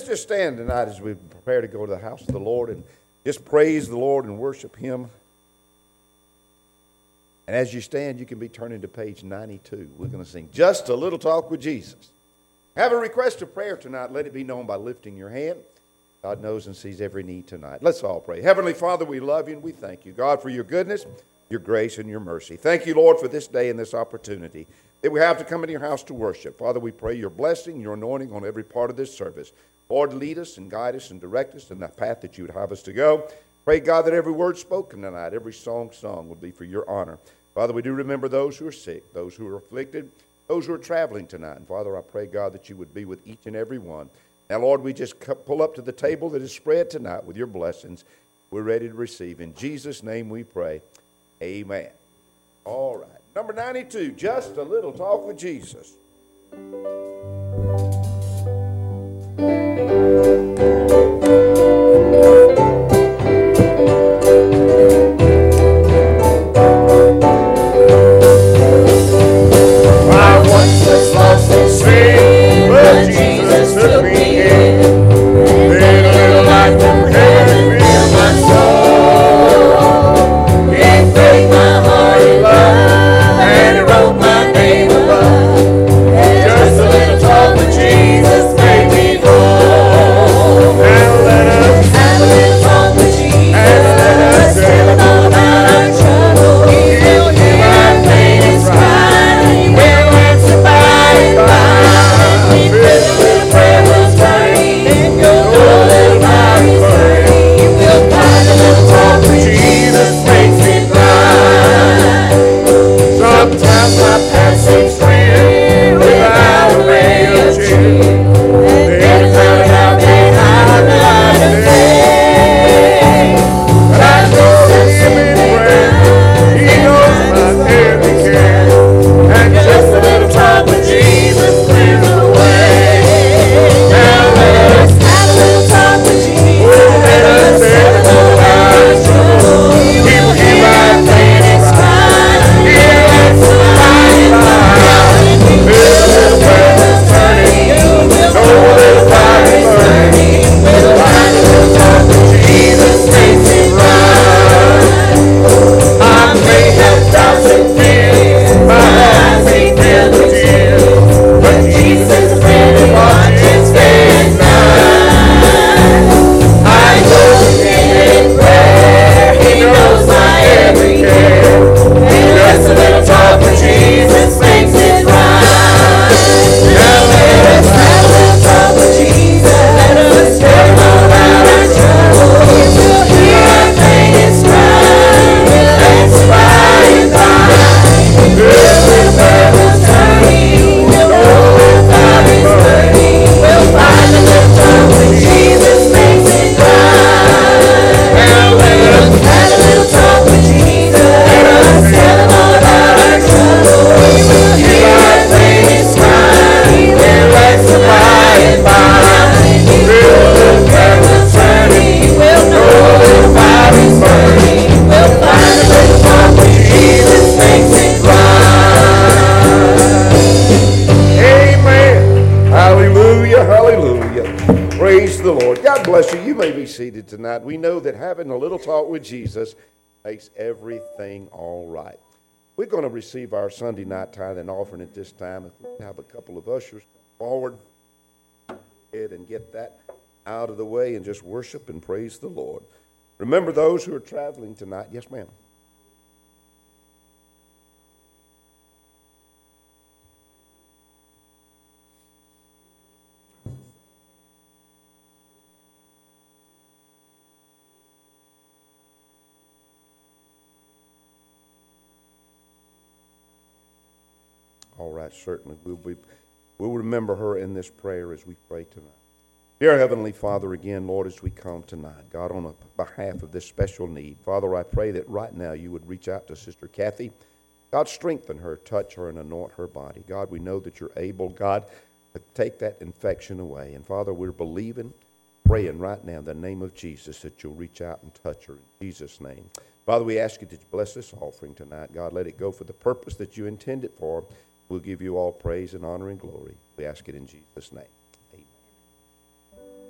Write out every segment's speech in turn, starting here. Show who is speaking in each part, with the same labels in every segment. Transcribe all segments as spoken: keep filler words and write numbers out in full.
Speaker 1: just stand tonight as we prepare to go to the house of the Lord and just praise the Lord and worship Him. And as you stand, you can be turning to page ninety-two. We're going to sing Just a Little Talk with Jesus. Have a request of prayer tonight. Let it be known by lifting your hand. God knows and sees every need tonight. Let's all pray. Heavenly Father, we love you and we thank you, God, for your goodness, your grace, and your mercy. Thank you, Lord, for this day and this opportunity that we have to come into your house to worship. Father, we pray your blessing, your anointing on every part of this service. Lord, lead us and guide us and direct us in the path that you would have us to go. Pray, God, that every word spoken tonight, every song sung will be for your honor. Father, we do remember those who are sick, those who are afflicted, those who are traveling tonight. And Father, I pray, God, that you would be with each and every one. Now, Lord, we just pull up to the table that is spread tonight with your blessings. We're ready to receive. In Jesus' name we pray. Amen. All right. Number ninety-two, Just a Little Talk with Jesus. I once was lost and strayed, but Jesus took me in. Then a little light from heaven filled my soul. He filled my heart in love, and He wrote my name above. Just a little talk with Jesus made me whole. Now let us have a little talk with Jesus, and let us tell Him all about our trouble. He'll hear our faintest cry, He will answer by and by. We feel a little prayer was turning, your little light is burning. You will find a little talk with Jesus makes it right. Sometimes my path seems clear without a ray of cheer. Then I found out that I'm not a thing. But I know Him in prayer. He knows my every care. And just a little talk with Jesus clears the way. Now let us have a little talk with Jesus. Let us tell Him all about our trouble. He will hear our faintest cry. He'll answer by and by. Feel a little prayer was turning. Know a little fire is burning. We'll find a little talk with Jesus makes it right. I may have doubts and fears. My eyes ain't filled with tears. But Jesus is a friend who watches day and night. I go to Him in prayer. He knows my every care. And just a little talk with Jesus makes it right. Now let us have a little talk with Jesus. Let us tell Him all about our trouble. He will hear our faintest cry. He'll answer by and by. This little prayer was turning. We'll know that God is burning. We'll find a little talk with Jesus makes it right. Now let us have a little talk with Jesus. Let us tell Him all about our trouble. He will hear our faintest cry. He will answer by and by. This little prayer was turning. We'll know a little fire is burning. We'll find a little talk with Jesus makes it right. Amen. Hallelujah, hallelujah. Praise the Lord. God bless you. You may be seated tonight. We know that having a little talk with Jesus makes everything all right. We're going to receive our Sunday night tithe and offering at this time. If we have a couple of ushers come forward and get that out of the way and just worship and praise the Lord. Remember those who are traveling tonight. Yes, ma'am. All right, certainly. We'll, be, we'll remember her in this prayer as we pray tonight. Dear Heavenly Father, again, Lord, as we come tonight, God, on behalf of this special need, Father, I pray that right now you would reach out to Sister Kathy. God, strengthen her, touch her, and anoint her body. God, we know that you're able, God, to take that infection away. And Father, we're believing, praying right now in the name of Jesus that you'll reach out and touch her in Jesus' name. Father, we ask you to bless this offering tonight. God, let it go for the purpose that you intend it for. We'll give you all praise and honor and glory. We ask it in Jesus' name. Amen.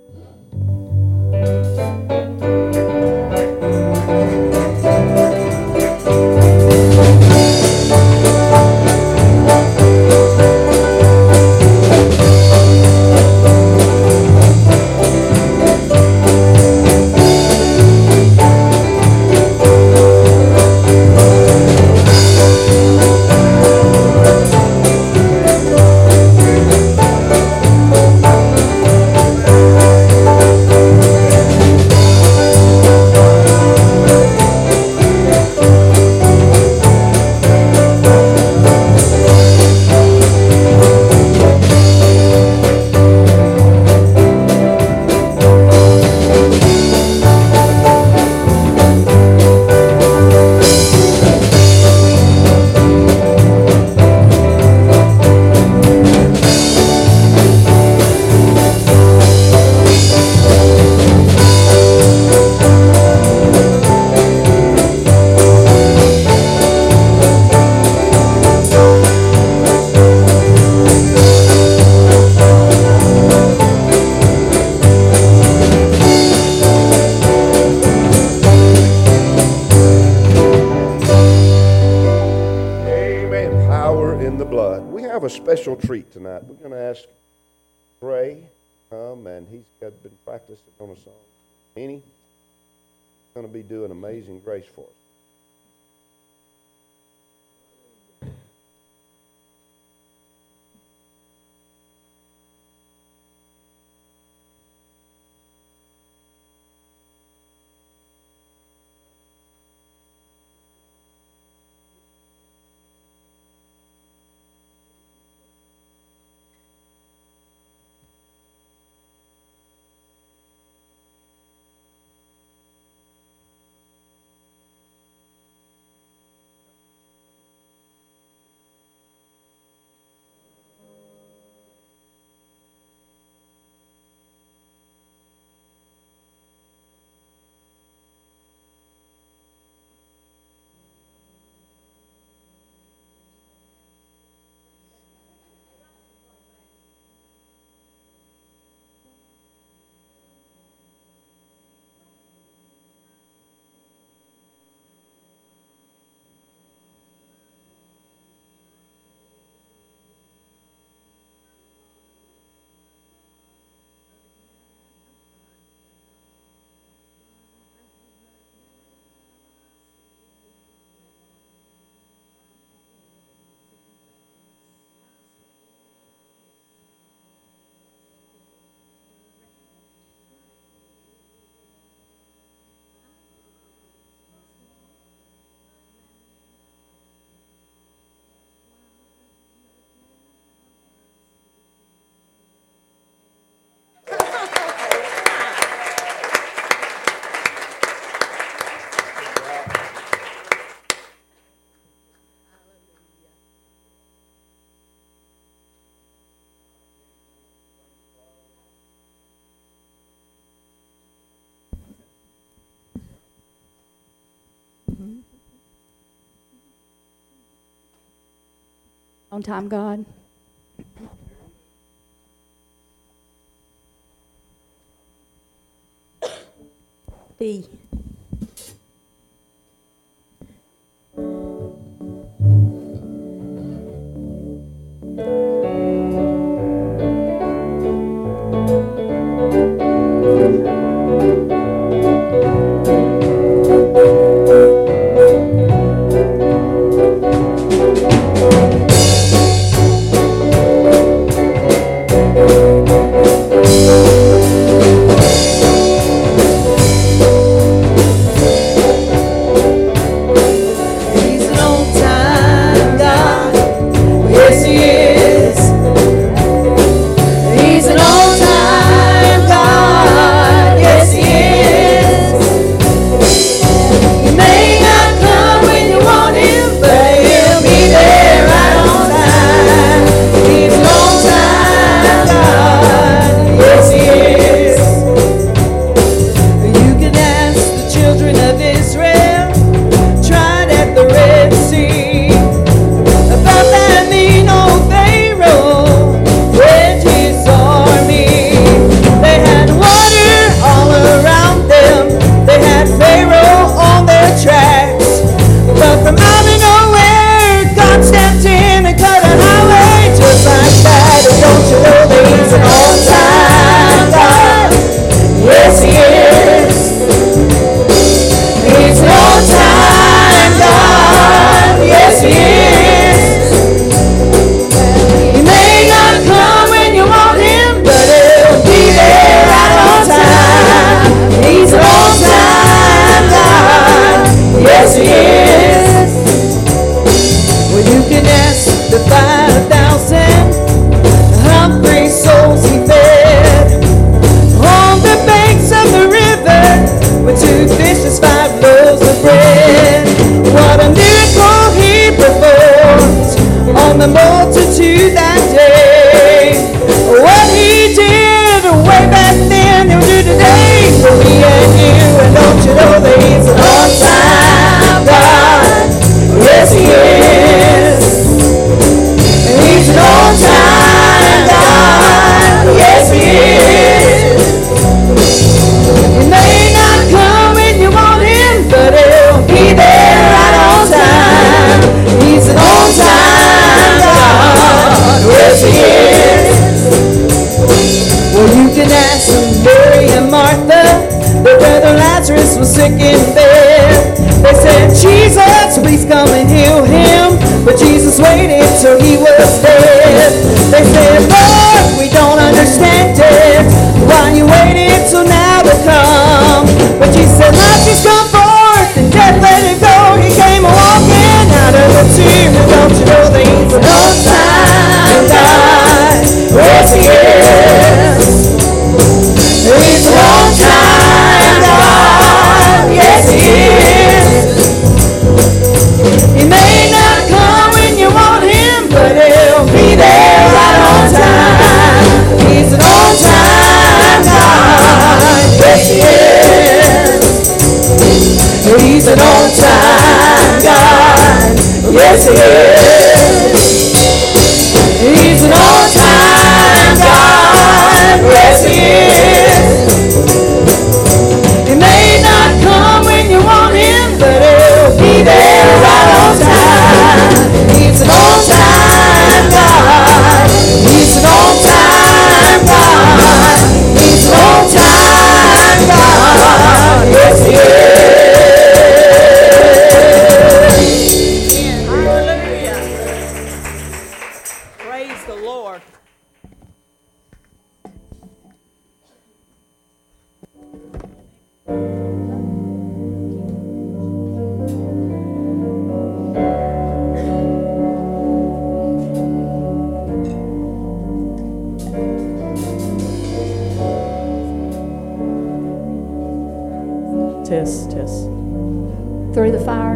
Speaker 2: Special treat tonight. We're going to ask Trey come, and he's got been practicing on a song. Annie, he's going to be doing Amazing Grace for us.
Speaker 3: On time, God. B.
Speaker 4: was dead. They said, Lord, we don't understand it. Why you waited till now to come? But Jesus said, life just come forth and death let it go. He came walking out of the tomb. Don't you know that he's an on-time God? Yes, he is. He's an on-time God. Yes, he is. He may not come when you want him, but he'll be there right on time. He's an on-time God. Yes, he is. He's an on-time God. Yes, he is. He's an on-time God. Yes, he is. He may not come when you want him, but he'll be there right on time. He's an on-time God. He's an on-time God. He's an on-time God. Yes, he is.
Speaker 5: Hallelujah. Praise the Lord.
Speaker 4: Test, test.
Speaker 3: Through the fire.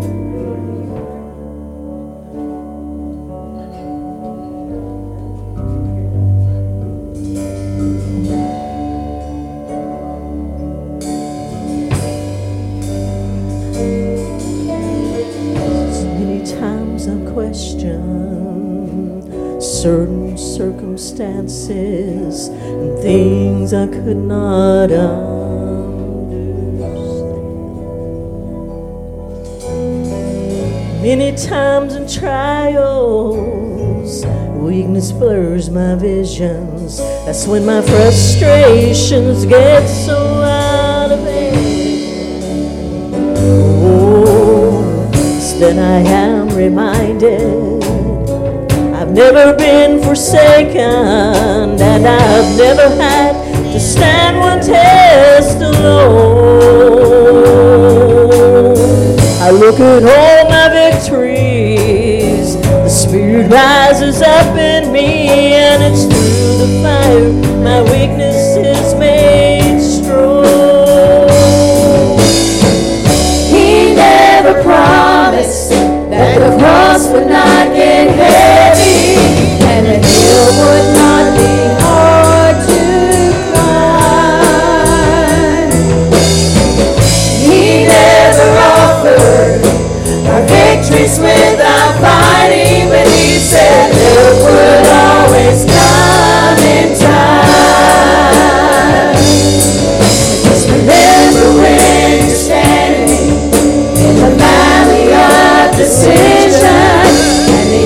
Speaker 4: Many times I've questioned certain circumstances and things I could not understand. Many times in trials, weakness blurs my visions. That's when my frustrations get so out of hand. Oh, then I am reminded I've never been forsaken, and I've never had to stand one test alone. I look at all my victories, the Spirit rises up in me, and it's through the fire my weakness is made strong.
Speaker 1: He never promised that the cross would not get heavy and the hill would not be hard to climb. He never offered our victories without fighting, but he said help would always come in time. Just remember when you're standing in the valley of decision, and the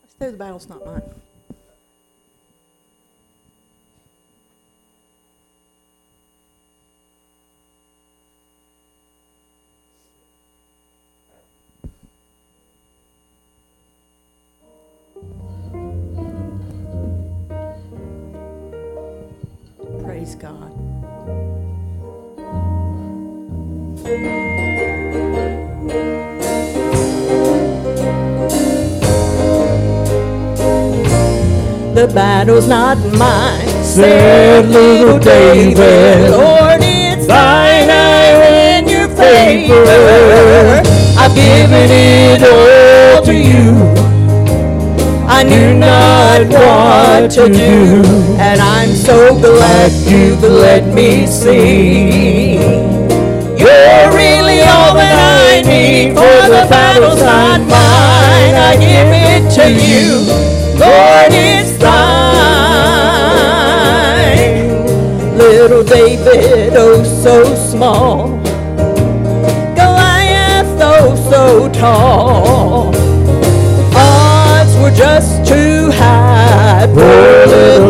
Speaker 5: Let's do The Battle's Not Mine. Praise God.
Speaker 4: The battle's not mine, said little David. Lord, it's thine, I in your favor. I've given it all to you. I knew not what to do, and I'm so glad you've let me see. You're really all that I need, for the battle's not mine. I give it to you, Lord, it's thine. Little David, oh so small, Goliath, oh so tall, odds were just too high, poor little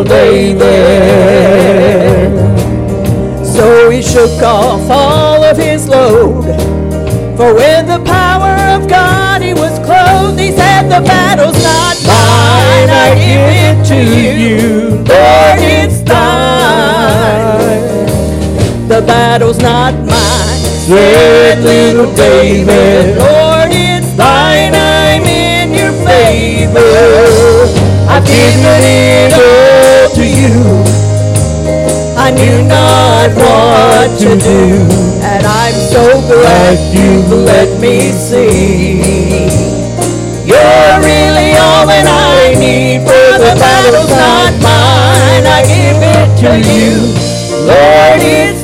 Speaker 4: David. So he shook off all of his load, for with the power of God he was clothed. He said, the battle's not mine, I give it to you, Lord, it's thine. The battle's not mine, said little David, Lord, it's thine, I'm in your favor. I've given it all to you. I knew not what to do, and I'm so glad you've let me see. You're really all that I need, for the battle's not mine. I give it to you, Lord, it's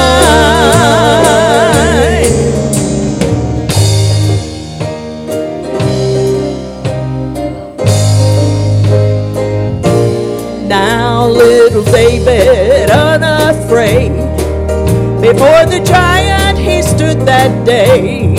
Speaker 4: thine. Now little David, unafraid, before the giant he stood that day.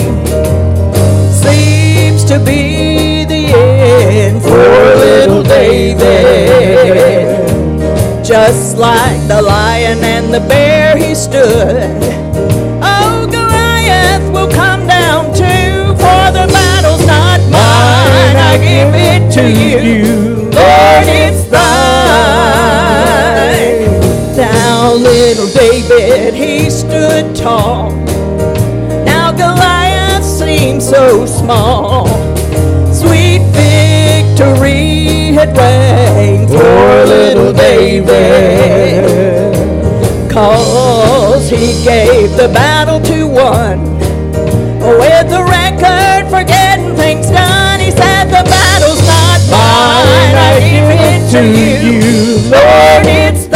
Speaker 4: Seems to be the end for little David. Just like the lion and the bear he stood. Oh, Goliath will come down too, for the battle's not mine. I give it to you, Lord, it's thine. Now little David, he stood tall. Now Goliath seemed so small. Sweet victory had reigned for little David, 'cause he gave the battle to one. With the record for getting things done, he said, the battle's not mine, I give it to you, Lord, it's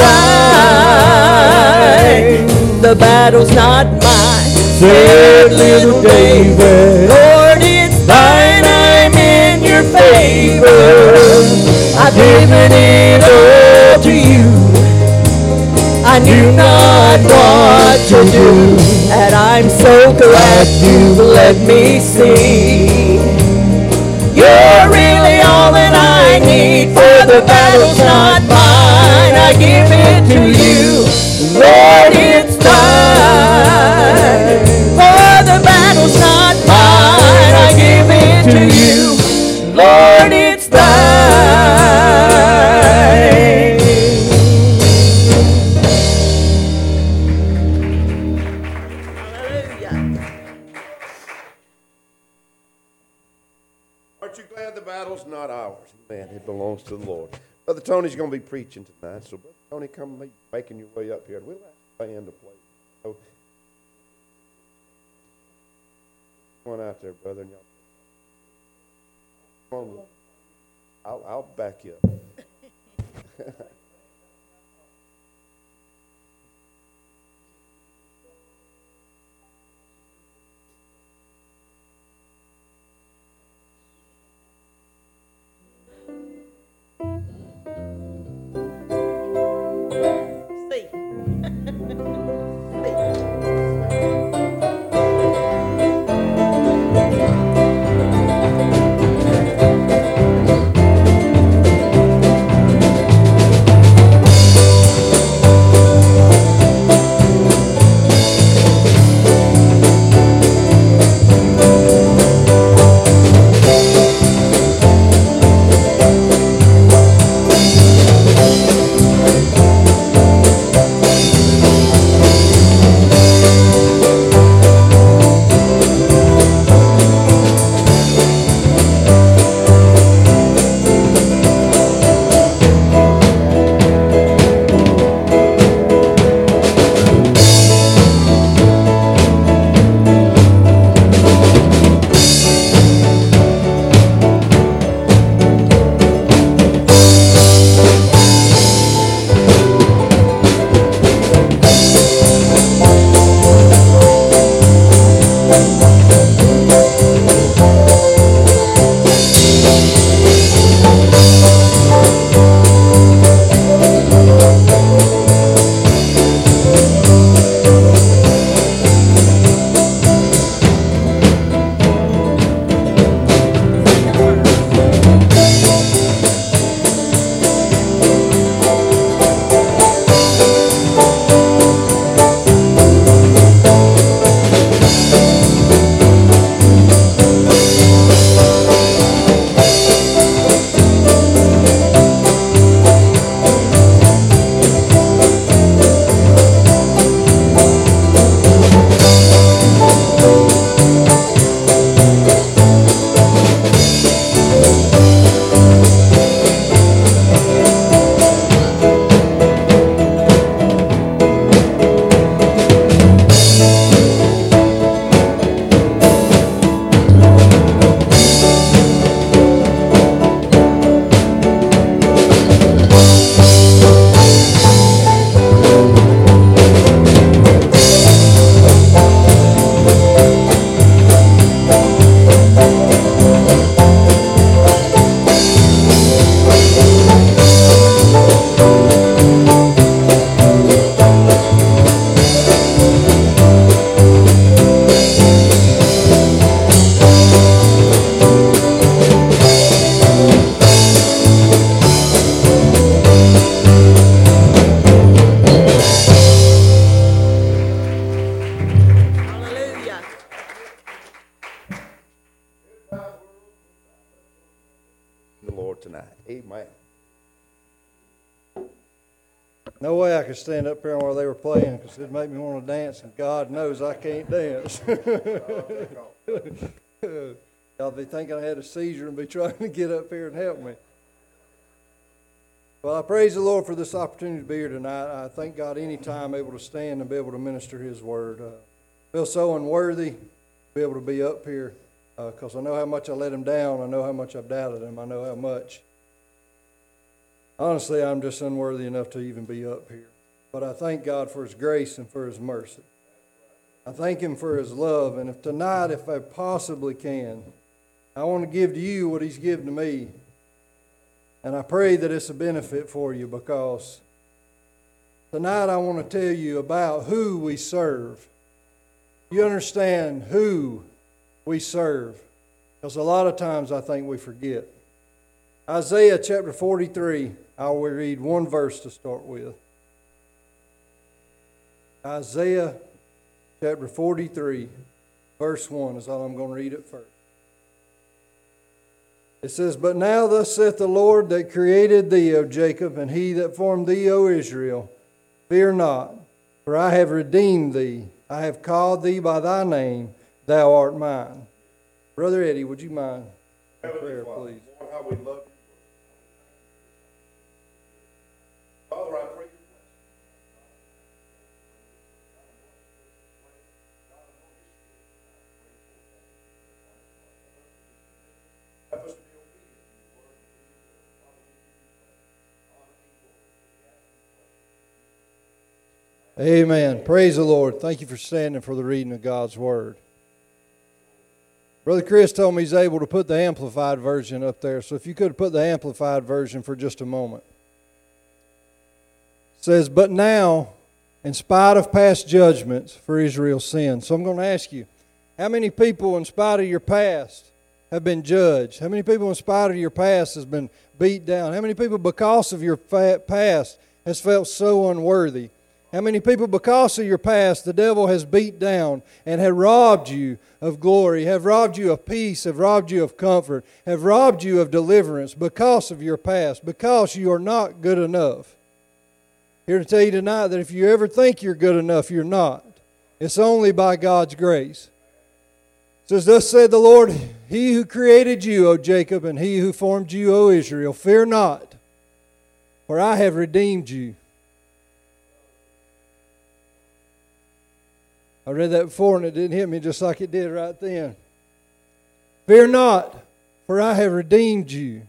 Speaker 4: thine. The battle's not mine, said little David, Lord, it's thine, I'm in your favor. I've given it all to you. I knew not what to do, and I'm so glad you've let me see. You're really all that I need, for the battle's not mine. I give it to you, Lord, it's thine. For the battle's not mine, I give it to you, Lord, it's thine.
Speaker 2: Aren't you glad the battle's not ours? Man, it belongs to the Lord. Brother Tony's going to be preaching tonight, so Brother Tony, come be making your way up here, and we'll ask the band to play. So, come on out there, brother, and y'all. Come on, I'll, I'll back you up. Lord tonight. Amen.
Speaker 6: No way I could stand up here while they were playing because it'd make me want to dance, and God knows I can't dance. Y'all be thinking I had a seizure and be trying to get up here and help me. Well, I praise the Lord for this opportunity to be here tonight. I thank God anytime I'm able to stand and be able to minister His Word. Uh, I feel so unworthy to be able to be up here because uh, I know how much I let Him down. I know how much I've doubted Him. I know how much. Honestly, I'm just unworthy enough to even be up here. But I thank God for His grace and for His mercy. I thank Him for His love. And if tonight, if I possibly can, I want to give to you what He's given to me. And I pray that it's a benefit for you because tonight I want to tell you about who we serve. You understand who we serve. Because a lot of times I think we forget. Isaiah chapter forty-three, I will read one verse to start with. Isaiah chapter forty-three, verse one is all I'm going to read at first. It says, "But now thus saith the Lord that created thee, O Jacob, and He that formed thee, O Israel, fear not, for I have redeemed thee. I have called thee by thy name, thou art mine." Brother Eddie, would you mind a prayer, please?
Speaker 2: Lord, how we love you. Father, I pray. Help us to be obedient to your word.
Speaker 6: Amen. Praise the Lord. Thank you for standing for the reading of God's Word. Brother Chris told me he's able to put the Amplified Version up there, so if you could put the Amplified Version for just a moment. It says, "But now, in spite of past judgments for Israel's sin." So I'm going to ask you, how many people in spite of your past have been judged? How many people in spite of your past has been beat down? How many people because of your past has felt so unworthy? How many people because of your past the devil has beat down and have robbed you of glory, have robbed you of peace, have robbed you of comfort, have robbed you of deliverance because of your past, because you are not good enough? Here to tell you tonight that if you ever think you're good enough, you're not. It's only by God's grace. It says, "Thus said the Lord, He who created you, O Jacob, and He who formed you, O Israel, fear not, for I have redeemed you." I read that before and it didn't hit me just like it did right then. "Fear not, for I have redeemed you,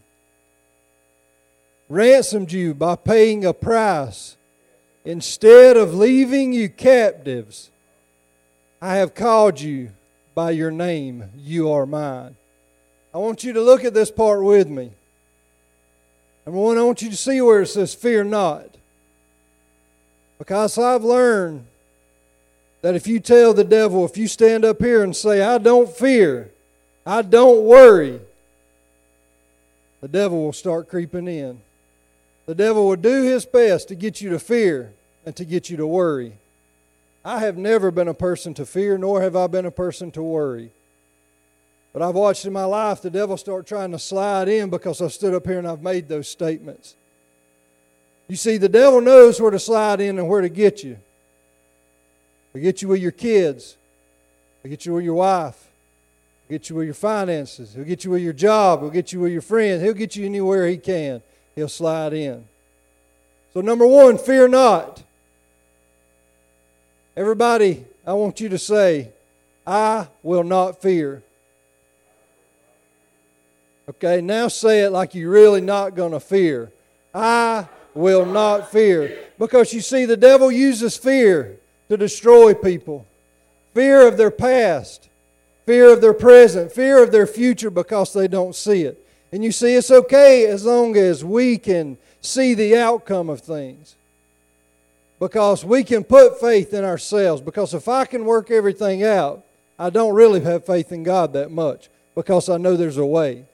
Speaker 6: ransomed you by paying a price. Instead of leaving you captives, I have called you by your name. You are mine." I want you to look at this part with me. Number one, I want you to see where it says, "Fear not." Because I've learned that if you tell the devil, if you stand up here and say, "I don't fear, I don't worry," the devil will start creeping in. The devil will do his best to get you to fear and to get you to worry. I have never been a person to fear, nor have I been a person to worry. But I've watched in my life the devil start trying to slide in because I've stood up here and I've made those statements. You see, the devil knows where to slide in and where to get you. He'll get you with your kids. He'll get you with your wife. He'll get you with your finances. He'll get you with your job. He'll get you with your friends. He'll get you anywhere he can. He'll slide in. So number one, fear not. Everybody, I want you to say, "I will not fear." Okay, now say it like you're really not going to fear. I will not fear. Because you see, the devil uses fear to destroy people. Fear of their past. Fear of their present. Fear of their future because they don't see it. And you see, it's okay as long as we can see the outcome of things. Because we can put faith in ourselves. Because if I can work everything out, I don't really have faith in God that much. Because I know there's a way.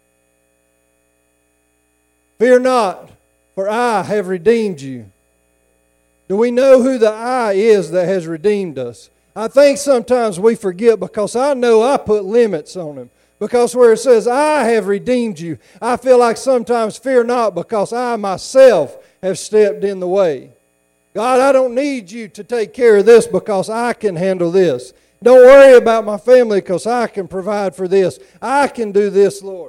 Speaker 6: "Fear not, for I have redeemed you." Do we know who the I is that has redeemed us? I think sometimes we forget because I know I put limits on Him. Because where it says, I have redeemed you, I feel like sometimes fear not because I myself have stepped in the way. God, I don't need you to take care of this because I can handle this. Don't worry about my family because I can provide for this. I can do this, Lord.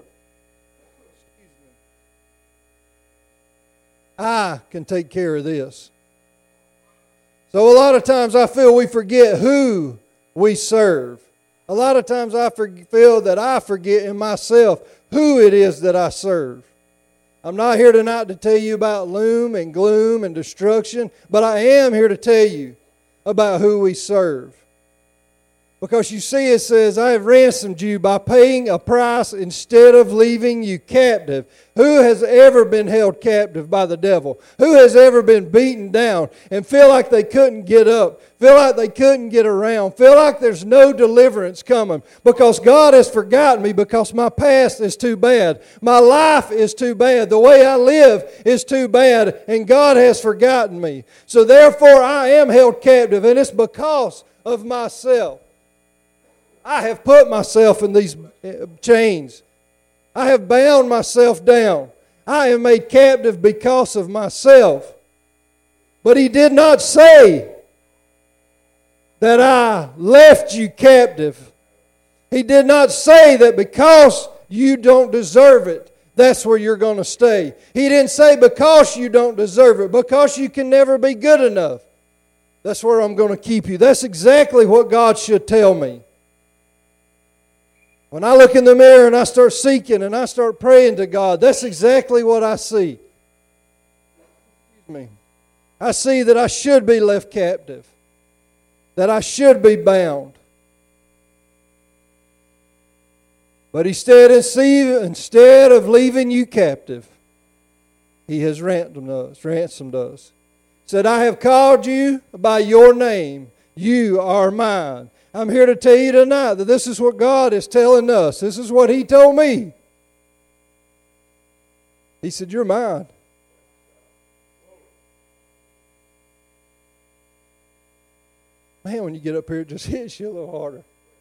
Speaker 6: I can take care of this. So a lot of times I feel we forget who we serve. A lot of times I feel that I forget in myself who it is that I serve. I'm not here tonight to tell you about loom and gloom and destruction, but I am here to tell you about who we serve. Because you see it says, I have ransomed you by paying a price instead of leaving you captive. Who has ever been held captive by the devil? Who has ever been beaten down and feel like they couldn't get up? Feel like they couldn't get around? Feel like there's no deliverance coming? Because God has forgotten me because my past is too bad. My life is too bad. The way I live is too bad and God has forgotten me. So therefore I am held captive and it's because of myself. I have put myself in these chains. I have bound myself down. I am made captive because of myself. But He did not say that I left you captive. He did not say that because you don't deserve it, that's where you're going to stay. He didn't say because you don't deserve it, because you can never be good enough. That's where I'm going to keep you. That's exactly what God should tell me. When I look in the mirror and I start seeking and I start praying to God, that's exactly what I see. Excuse me. I see that I should be left captive, that I should be bound. But instead instead of leaving you captive, He has ransomed us. Ransomed us. He said, I have called you by your name. You are mine. I'm here to tell you tonight that this is what God is telling us. This is what He told me. He said, you're mine. Man, when you get up here, it just hits you a little harder.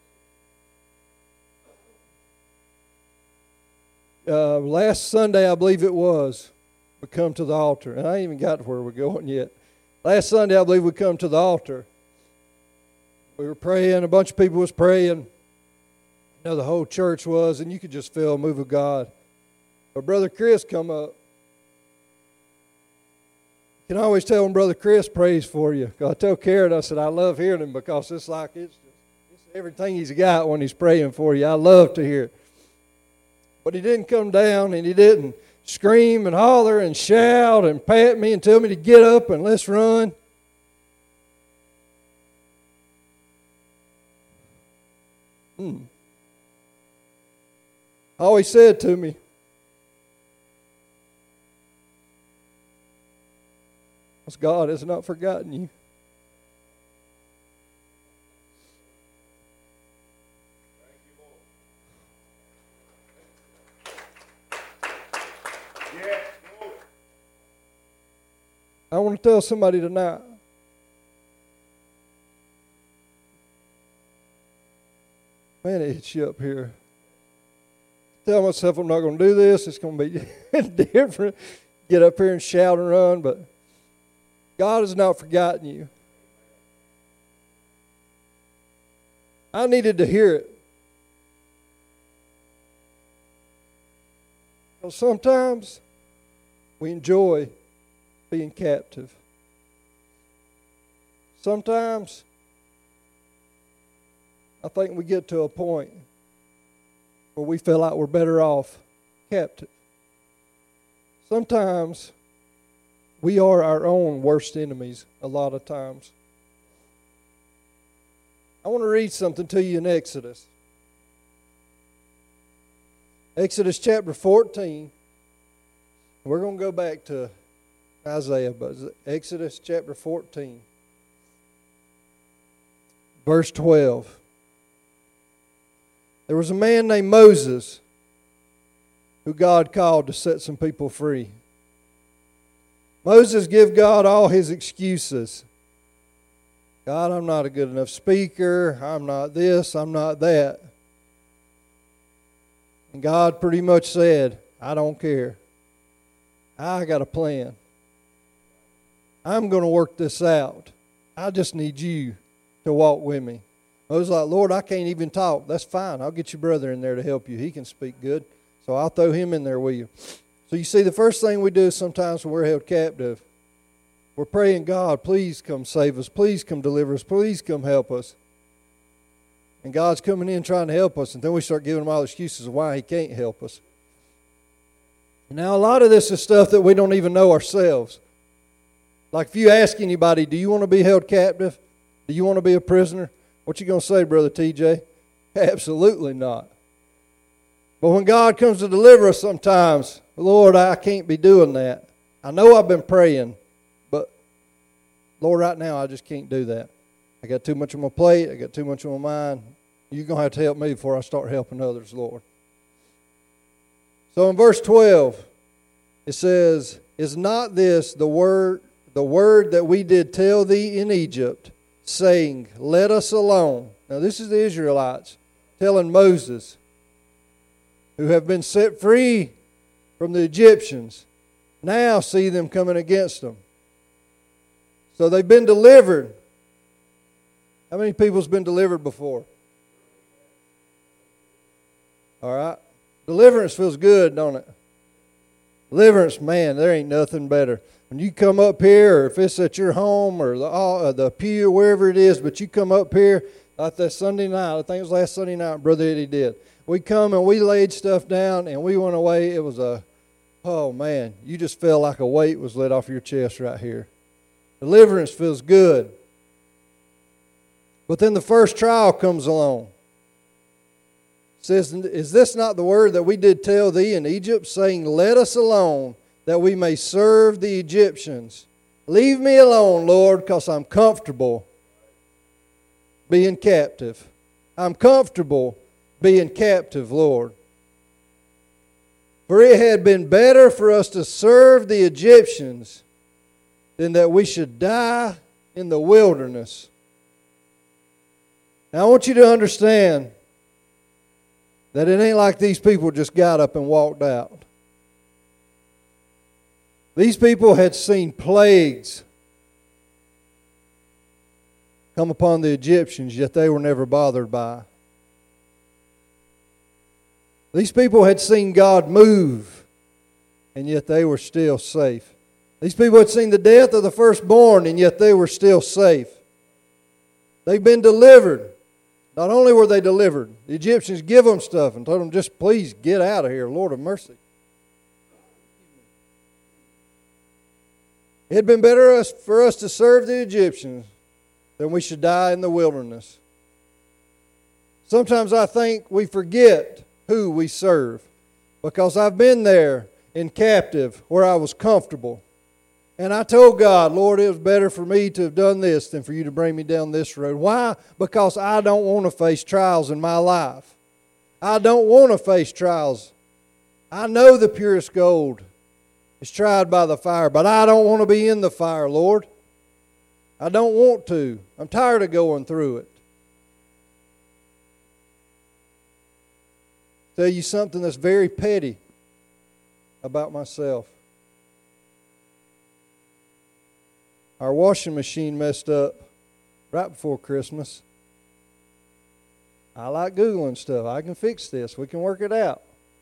Speaker 6: Uh, last Sunday, I believe it was, we come to the altar. And I ain't even got to where we're going yet. Last Sunday, I believe we come to the altar. We were praying, a bunch of people was praying. You know, the whole church was, and you could just feel a move of God. But Brother Chris come up. You can always tell when Brother Chris prays for you. I tell Karen, I said, I love hearing him because it's like it's, just, it's everything he's got when he's praying for you. I love to hear it. But he didn't come down and he didn't scream and holler and shout and pat me and tell me to get up and let's run. Hmm. All he said to me, was, God has not forgotten you. I want to tell somebody tonight, man, it hits you up here. Tell myself I'm not going to do this. It's going to be different. Get up here and shout and run, but God has not forgotten you. I needed to hear it. Because sometimes we enjoy being captive. Sometimes I think we get to a point where we feel like we're better off captive. Sometimes we are our own worst enemies a lot of times. I want to read something to you in Exodus. Exodus chapter fourteen. We're going to go back to Isaiah, but Exodus chapter fourteen, verse twelve. There was a man named Moses who God called to set some people free. Moses gave God all his excuses. God, I'm not a good enough speaker. I'm not this. I'm not that. And God pretty much said, I don't care. I got a plan. I'm going to work this out. I just need you to walk with me. I was like, Lord, I can't even talk. That's fine. I'll get your brother in there to help you. He can speak good. So I'll throw him in there with you. So you see, the first thing we do sometimes when we're held captive, we're praying, God, please come save us. Please come deliver us. Please come help us. And God's coming in trying to help us. And then we start giving him all excuses of why he can't help us. Now, a lot of this is stuff that we don't even know ourselves. Like if you ask anybody, do you want to be held captive? Do you want to be a prisoner? What you going to say, Brother T J? Absolutely not. But when God comes to deliver us sometimes, Lord, I can't be doing that. I know I've been praying, but Lord, right now I just can't do that. I got too much on my plate. I got too much on my mind. You're going to have to help me before I start helping others, Lord. So in verse twelve, it says, is not this the word, the word that we did tell thee in Egypt, saying, let us alone? Now this is the Israelites telling Moses, who have been set free from the Egyptians, now see them coming against them. So they've been delivered. How many people's been delivered before? All right. Deliverance feels good, don't it? Deliverance, man, there ain't nothing better. When you come up here, or if it's at your home or the, uh, the pew, wherever it is, but you come up here, like that Sunday night, I think it was last Sunday night, Brother Eddie did. We come and we laid stuff down and we went away. It was a, oh man, you just felt like a weight was let off your chest right here. Deliverance feels good. But then the first trial comes along. It says, is this not the word that we did tell thee in Egypt, saying, let us alone, that we may serve the Egyptians? Leave me alone, Lord, because I'm comfortable being captive. I'm comfortable being captive, Lord. For it had been better for us to serve the Egyptians than that we should die in the wilderness. Now I want you to understand that it ain't like these people just got up and walked out. These people had seen plagues come upon the Egyptians, yet they were never bothered by. These people had seen God move, and yet they were still safe. These people had seen the death of the firstborn, and yet they were still safe. They've been delivered. Not only were they delivered, the Egyptians give them stuff and told them, just please get out of here, Lord of mercy. It had been better for us to serve the Egyptians than we should die in the wilderness. Sometimes I think we forget who we serve, because I've been there in captive where I was comfortable. And I told God, Lord, it was better for me to have done this than for you to bring me down this road. Why? Because I don't want to face trials in my life. I don't want to face trials. I know the purest gold is tried by the fire, but I don't want to be in the fire, Lord. I don't want to. I'm tired of going through it. Tell you something that's very petty about myself. Our washing machine messed up right before Christmas. I like Googling stuff. I can fix this. We can work it out.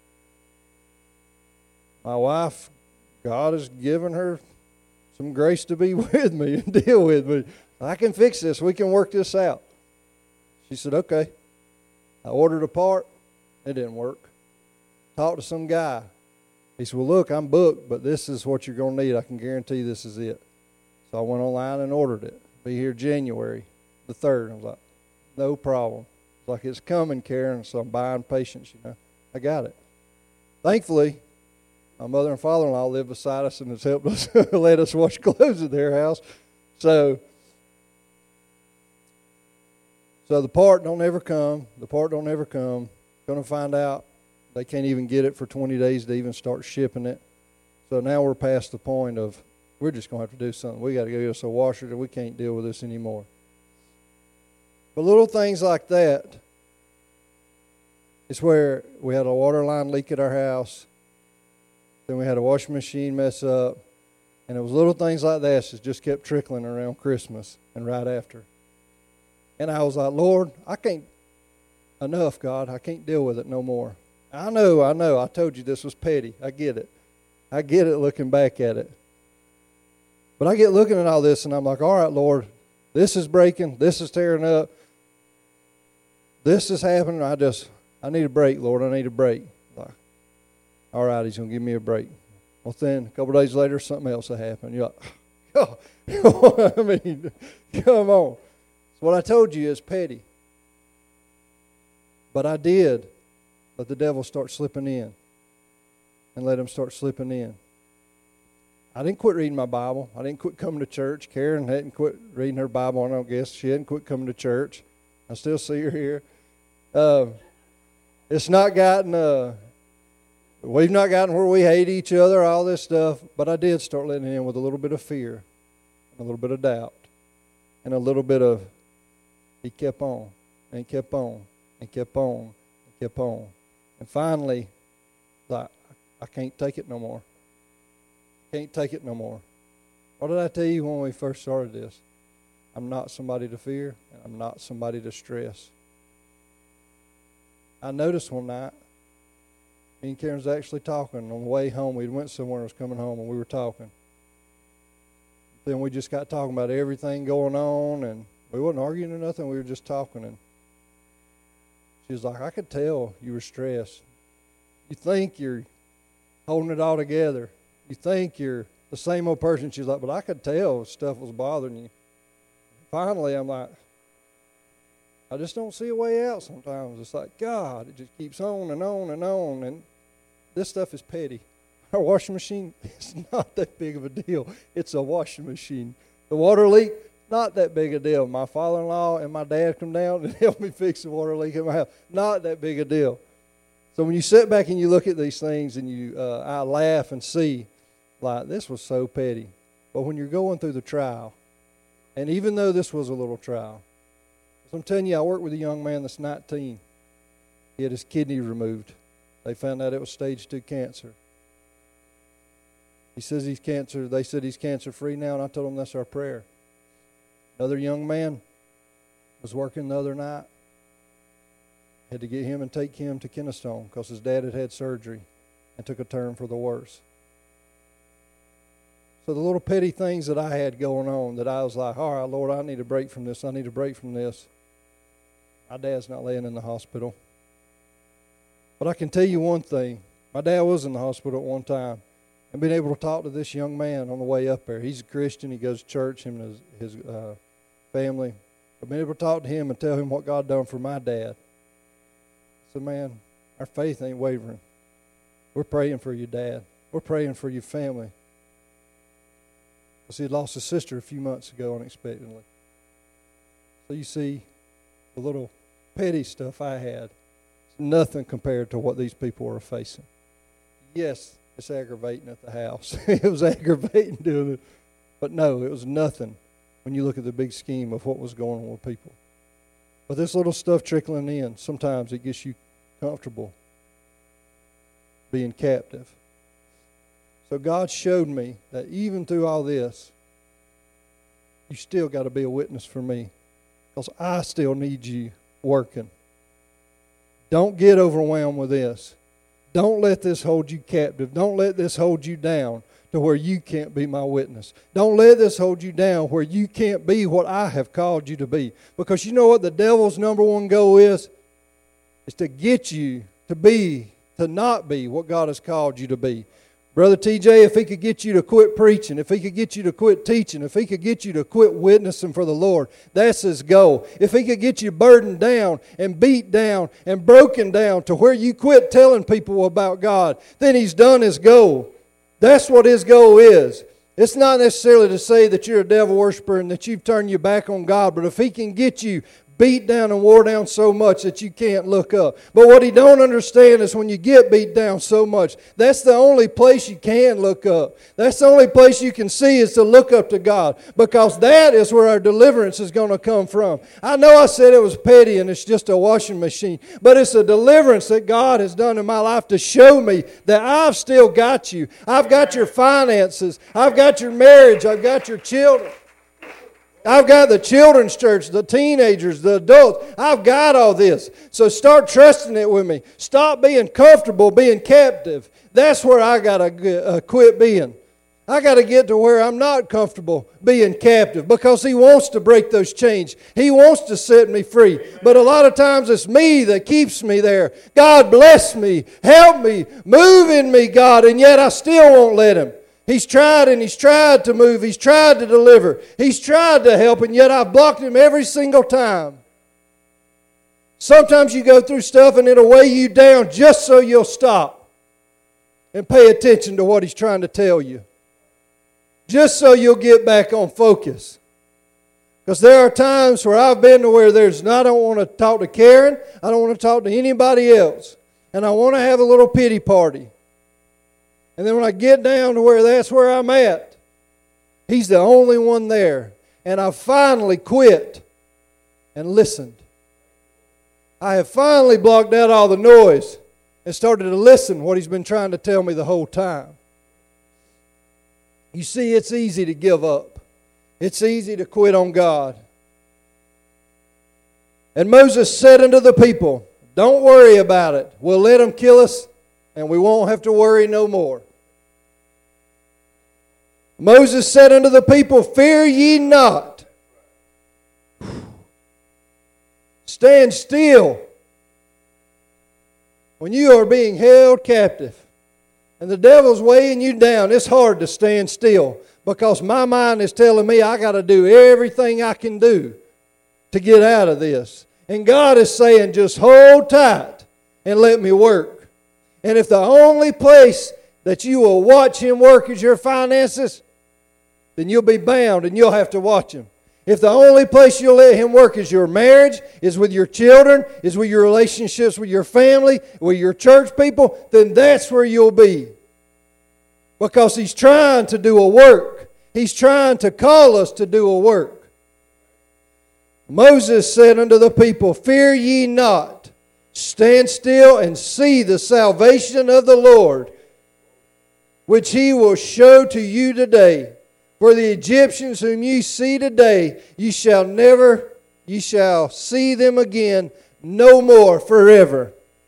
Speaker 6: My wife, God has given her some grace to be with me and deal with me. I can fix this. We can work this out. She said, okay. I ordered a part. It didn't work. Talked to some guy. He said, well, look, I'm booked, but this is what you're going to need. I can guarantee this is it. So I went online and ordered it. Be here January the third. I was like, no problem. It's like, it's coming, Karen, so I'm buying patience, you know. I got it. Thankfully, my mother and father-in-law live beside us and has helped us let us wash clothes at their house. So, so the part don't ever come. The part don't ever come. Going to find out they can't even get it for twenty days to even start shipping it. So now we're past the point of we're just going to have to do something. We got to go get us a washer that we can't deal with this anymore. But little things like that It's where we had a water line leak at our house. Then we had a washing machine mess up. And it was little things like that that just kept trickling around Christmas and right after. And I was like, Lord, I can't, enough, God. I can't deal with it no more. I know, I know. I told you this was petty. I get it. I get it looking back at it. But I get looking at all this and I'm like, all right, Lord, this is breaking. This is tearing up. This is happening. I just, I need a break, Lord. I need a break. Like, all right, he's going to give me a break. Well, then a couple of days later, something else will happen. You're like, oh, I mean, come on. So what I told you is petty. But I did let the devil start slipping in and let him start slipping in. I didn't quit reading my Bible. I didn't quit coming to church. Karen hadn't quit reading her Bible, I don't guess. She hadn't quit coming to church. I still see her here. Uh, it's not gotten, uh, we've not gotten where we hate each other, all this stuff, but I did start letting in with a little bit of fear, a little bit of doubt, and a little bit of, he kept on, and he kept on, and kept on, and kept on. And finally, like, I can't take it no more. Can't take it no more. What did I tell you when we first started this? I'm not somebody to fear, and I'm not somebody to stress. I noticed one night, me and Karen was actually talking on the way home. We went somewhere and was coming home, and we were talking. Then we just got talking about everything going on, and we wasn't arguing or nothing. We were just talking, and she was like, I could tell you were stressed. You think you're holding it all together. You think you're the same old person. She's like, but I could tell stuff was bothering you. Finally, I'm like, I just don't see a way out sometimes. It's like, God, it just keeps on and on and on. And this stuff is petty. Our washing machine is not that big of a deal. It's a washing machine. The water leak, not that big a deal. My father-in-law and my dad come down and help me fix the water leak in my house. Not that big a deal. So when you sit back and you look at these things and you, uh, I laugh and see, like, this was so petty. But when you're going through the trial, and even though this was a little trial, so I'm telling you, I worked with a young man that's nineteen. He had his kidney removed. They found out it was stage two cancer. He says he's cancer. They said he's cancer-free now, and I told him that's our prayer. Another young man was working the other night. Had to get him and take him to Kennestone because his dad had had surgery and took a turn for the worse. So the little petty things that I had going on that I was like, all right, Lord, I need a break from this. I need a break from this. My dad's not laying in the hospital. But I can tell you one thing. My dad was in the hospital at one time. And being able to talk to this young man on the way up there. He's a Christian. He goes to church, him and his, his uh, family. But being able to talk to him and tell him what God done for my dad. I said, man, our faith ain't wavering. We're praying for your dad. We're praying for your family. Because he had lost his sister a few months ago unexpectedly. So you see, the little petty stuff I had, it's nothing compared to what these people are facing. Yes, it's aggravating at the house. It was aggravating doing it. But no, it was nothing when you look at the big scheme of what was going on with people. But this little stuff trickling in, sometimes it gets you comfortable being captive. So God showed me that even through all this, you still got to be a witness for me because I still need you working. Don't get overwhelmed with this. Don't let this hold you captive. Don't let this hold you down to where you can't be my witness. Don't let this hold you down where you can't be what I have called you to be. Because you know what the devil's number one goal is? Is to get you to be, to not be what God has called you to be. Brother T J, if he could get you to quit preaching, if he could get you to quit teaching, if he could get you to quit witnessing for the Lord, that's his goal. If he could get you burdened down and beat down and broken down to where you quit telling people about God, then he's done his goal. That's what his goal is. It's not necessarily to say that you're a devil worshiper and that you've turned your back on God, but if he can get you beat down and wore down so much that you can't look up. But what he don't understand is when you get beat down so much, that's the only place you can look up. That's the only place you can see is to look up to God, because that is where our deliverance is going to come from. I know I said it was petty and it's just a washing machine, but it's a deliverance that God has done in my life to show me that I've still got you. I've got your finances. I've got your marriage. I've got your children. I've got the children's church, the teenagers, the adults. I've got all this. So start trusting it with me. Stop being comfortable being captive. That's where I got to uh, quit being. I got to get to where I'm not comfortable being captive, because He wants to break those chains. He wants to set me free. But a lot of times it's me that keeps me there. God bless me. Help me. Move in me, God. And yet I still won't let Him. He's tried and He's tried to move. He's tried to deliver. He's tried to help, and yet I've blocked Him every single time. Sometimes you go through stuff and it'll weigh you down just so you'll stop and pay attention to what He's trying to tell you. Just so you'll get back on focus. Because there are times where I've been to where there's, I don't want to talk to Karen. I don't want to talk to anybody else. And I want to have a little pity party. And then when I get down to where that's where I'm at, He's the only one there. And I finally quit and listened. I have finally blocked out all the noise and started to listen what He's been trying to tell me the whole time. You see, it's easy to give up. It's easy to quit on God. And Moses said unto the people, don't worry about it. We'll let them kill us, and we won't have to worry no more. Moses said unto the people, fear ye not. Stand still when you are being held captive and the devil's weighing you down. It's hard to stand still, because my mind is telling me I got to do everything I can do to get out of this. And God is saying, just hold tight and let me work. And if the only place that you will watch Him work is your finances, then you'll be bound and you'll have to watch Him. If the only place you'll let Him work is your marriage, is with your children, is with your relationships with your family, with your church people, then that's where you'll be. Because He's trying to do a work. He's trying to call us to do a work. Moses said unto the people, fear ye not. Stand still and see the salvation of the Lord, which He will show to you today. For the Egyptians whom ye see today, ye shall never, ye shall see them again no more forever.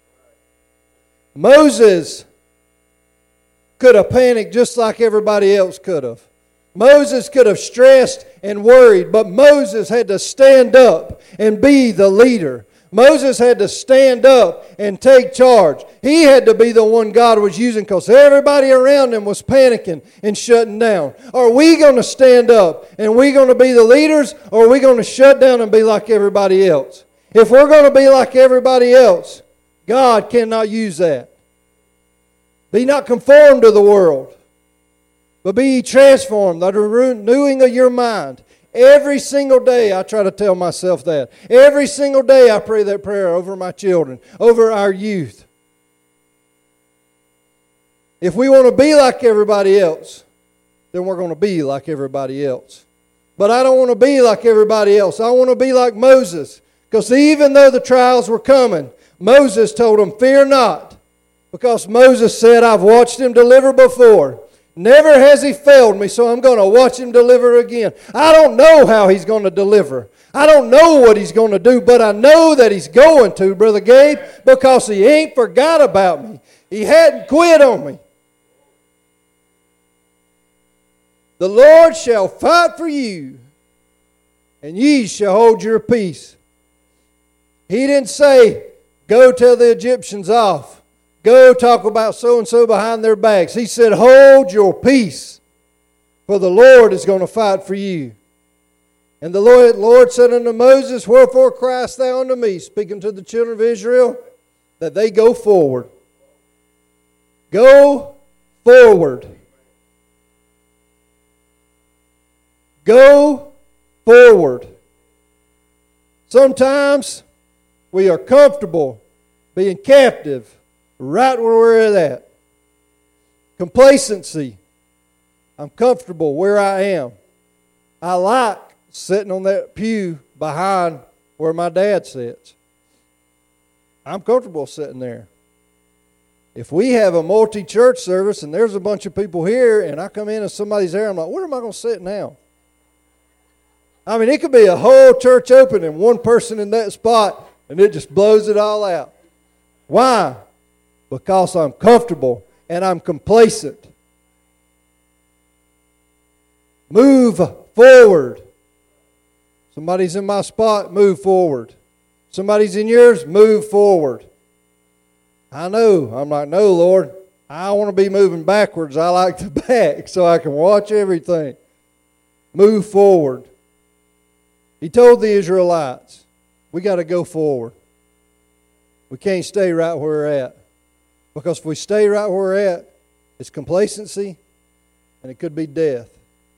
Speaker 6: Moses could have panicked just like everybody else could have. Moses could have stressed and worried, but Moses had to stand up and be the leader. Moses had to stand up and take charge. He had to be the one God was using, because everybody around him was panicking and shutting down. Are we going to stand up and we going to be the leaders, or are we going to shut down and be like everybody else? If we're going to be like everybody else, God cannot use that. Be not conformed to the world, but be ye transformed by the renewing of your mind. Every single day I try to tell myself that. Every single day I pray that prayer over my children, over our youth. If we want to be like everybody else, then we're going to be like everybody else. But I don't want to be like everybody else. I want to be like Moses. Because even though the trials were coming, Moses told them, fear not. Because Moses said, I've watched Him deliver before. Never has He failed me, so I'm going to watch Him deliver again. I don't know how He's going to deliver. I don't know what He's going to do, but I know that He's going to, Brother Gabe, because He ain't forgot about me. He hadn't quit on me. The Lord shall fight for you, and ye shall hold your peace. He didn't say, go tell the Egyptians off. Go talk about so-and-so behind their backs. He said, hold your peace, for the Lord is going to fight for you. And the Lord, Lord said unto Moses, wherefore criest thou unto me, speaking to the children of Israel, that they go forward. Go forward. Go forward. Sometimes we are comfortable being captive right where we're at. Complacency. I'm comfortable where I am. I like sitting on that pew behind where my dad sits. I'm comfortable sitting there. If we have a multi-church service and there's a bunch of people here and I come in and somebody's there, I'm like, where am I going to sit now? I mean, it could be a whole church open and one person in that spot and it just blows it all out. Why? Because I'm comfortable and I'm complacent. Move forward. Somebody's in my spot, move forward. Somebody's in yours, move forward. I know. I'm like, no, Lord. I want to be moving backwards. I like to back so I can watch everything. Move forward. He told the Israelites, we got to go forward. We can't stay right where we're at. Because if we stay right where we're at, it's complacency and it could be death.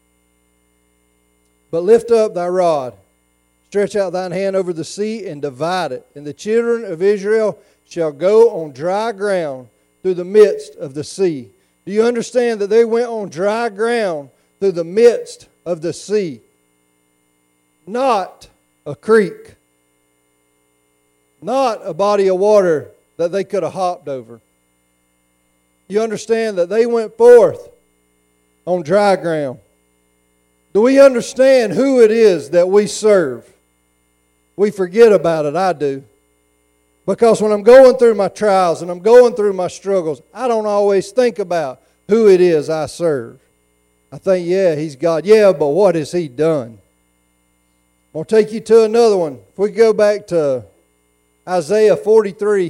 Speaker 6: But lift up thy rod, stretch out thine hand over the sea and divide it. And the children of Israel shall go on dry ground through the midst of the sea. Do you understand that they went on dry ground through the midst of the sea? Not a creek. Not a body of water that they could have hopped over. You understand that they went forth on dry ground. Do we understand who it is that we serve? We forget about it, I do. Because when I'm going through my trials and I'm going through my struggles, I don't always think about who it is I serve. I think, yeah, He's God. Yeah, but what has He done? I'm going to take you to another one. If we go back to Isaiah forty-three.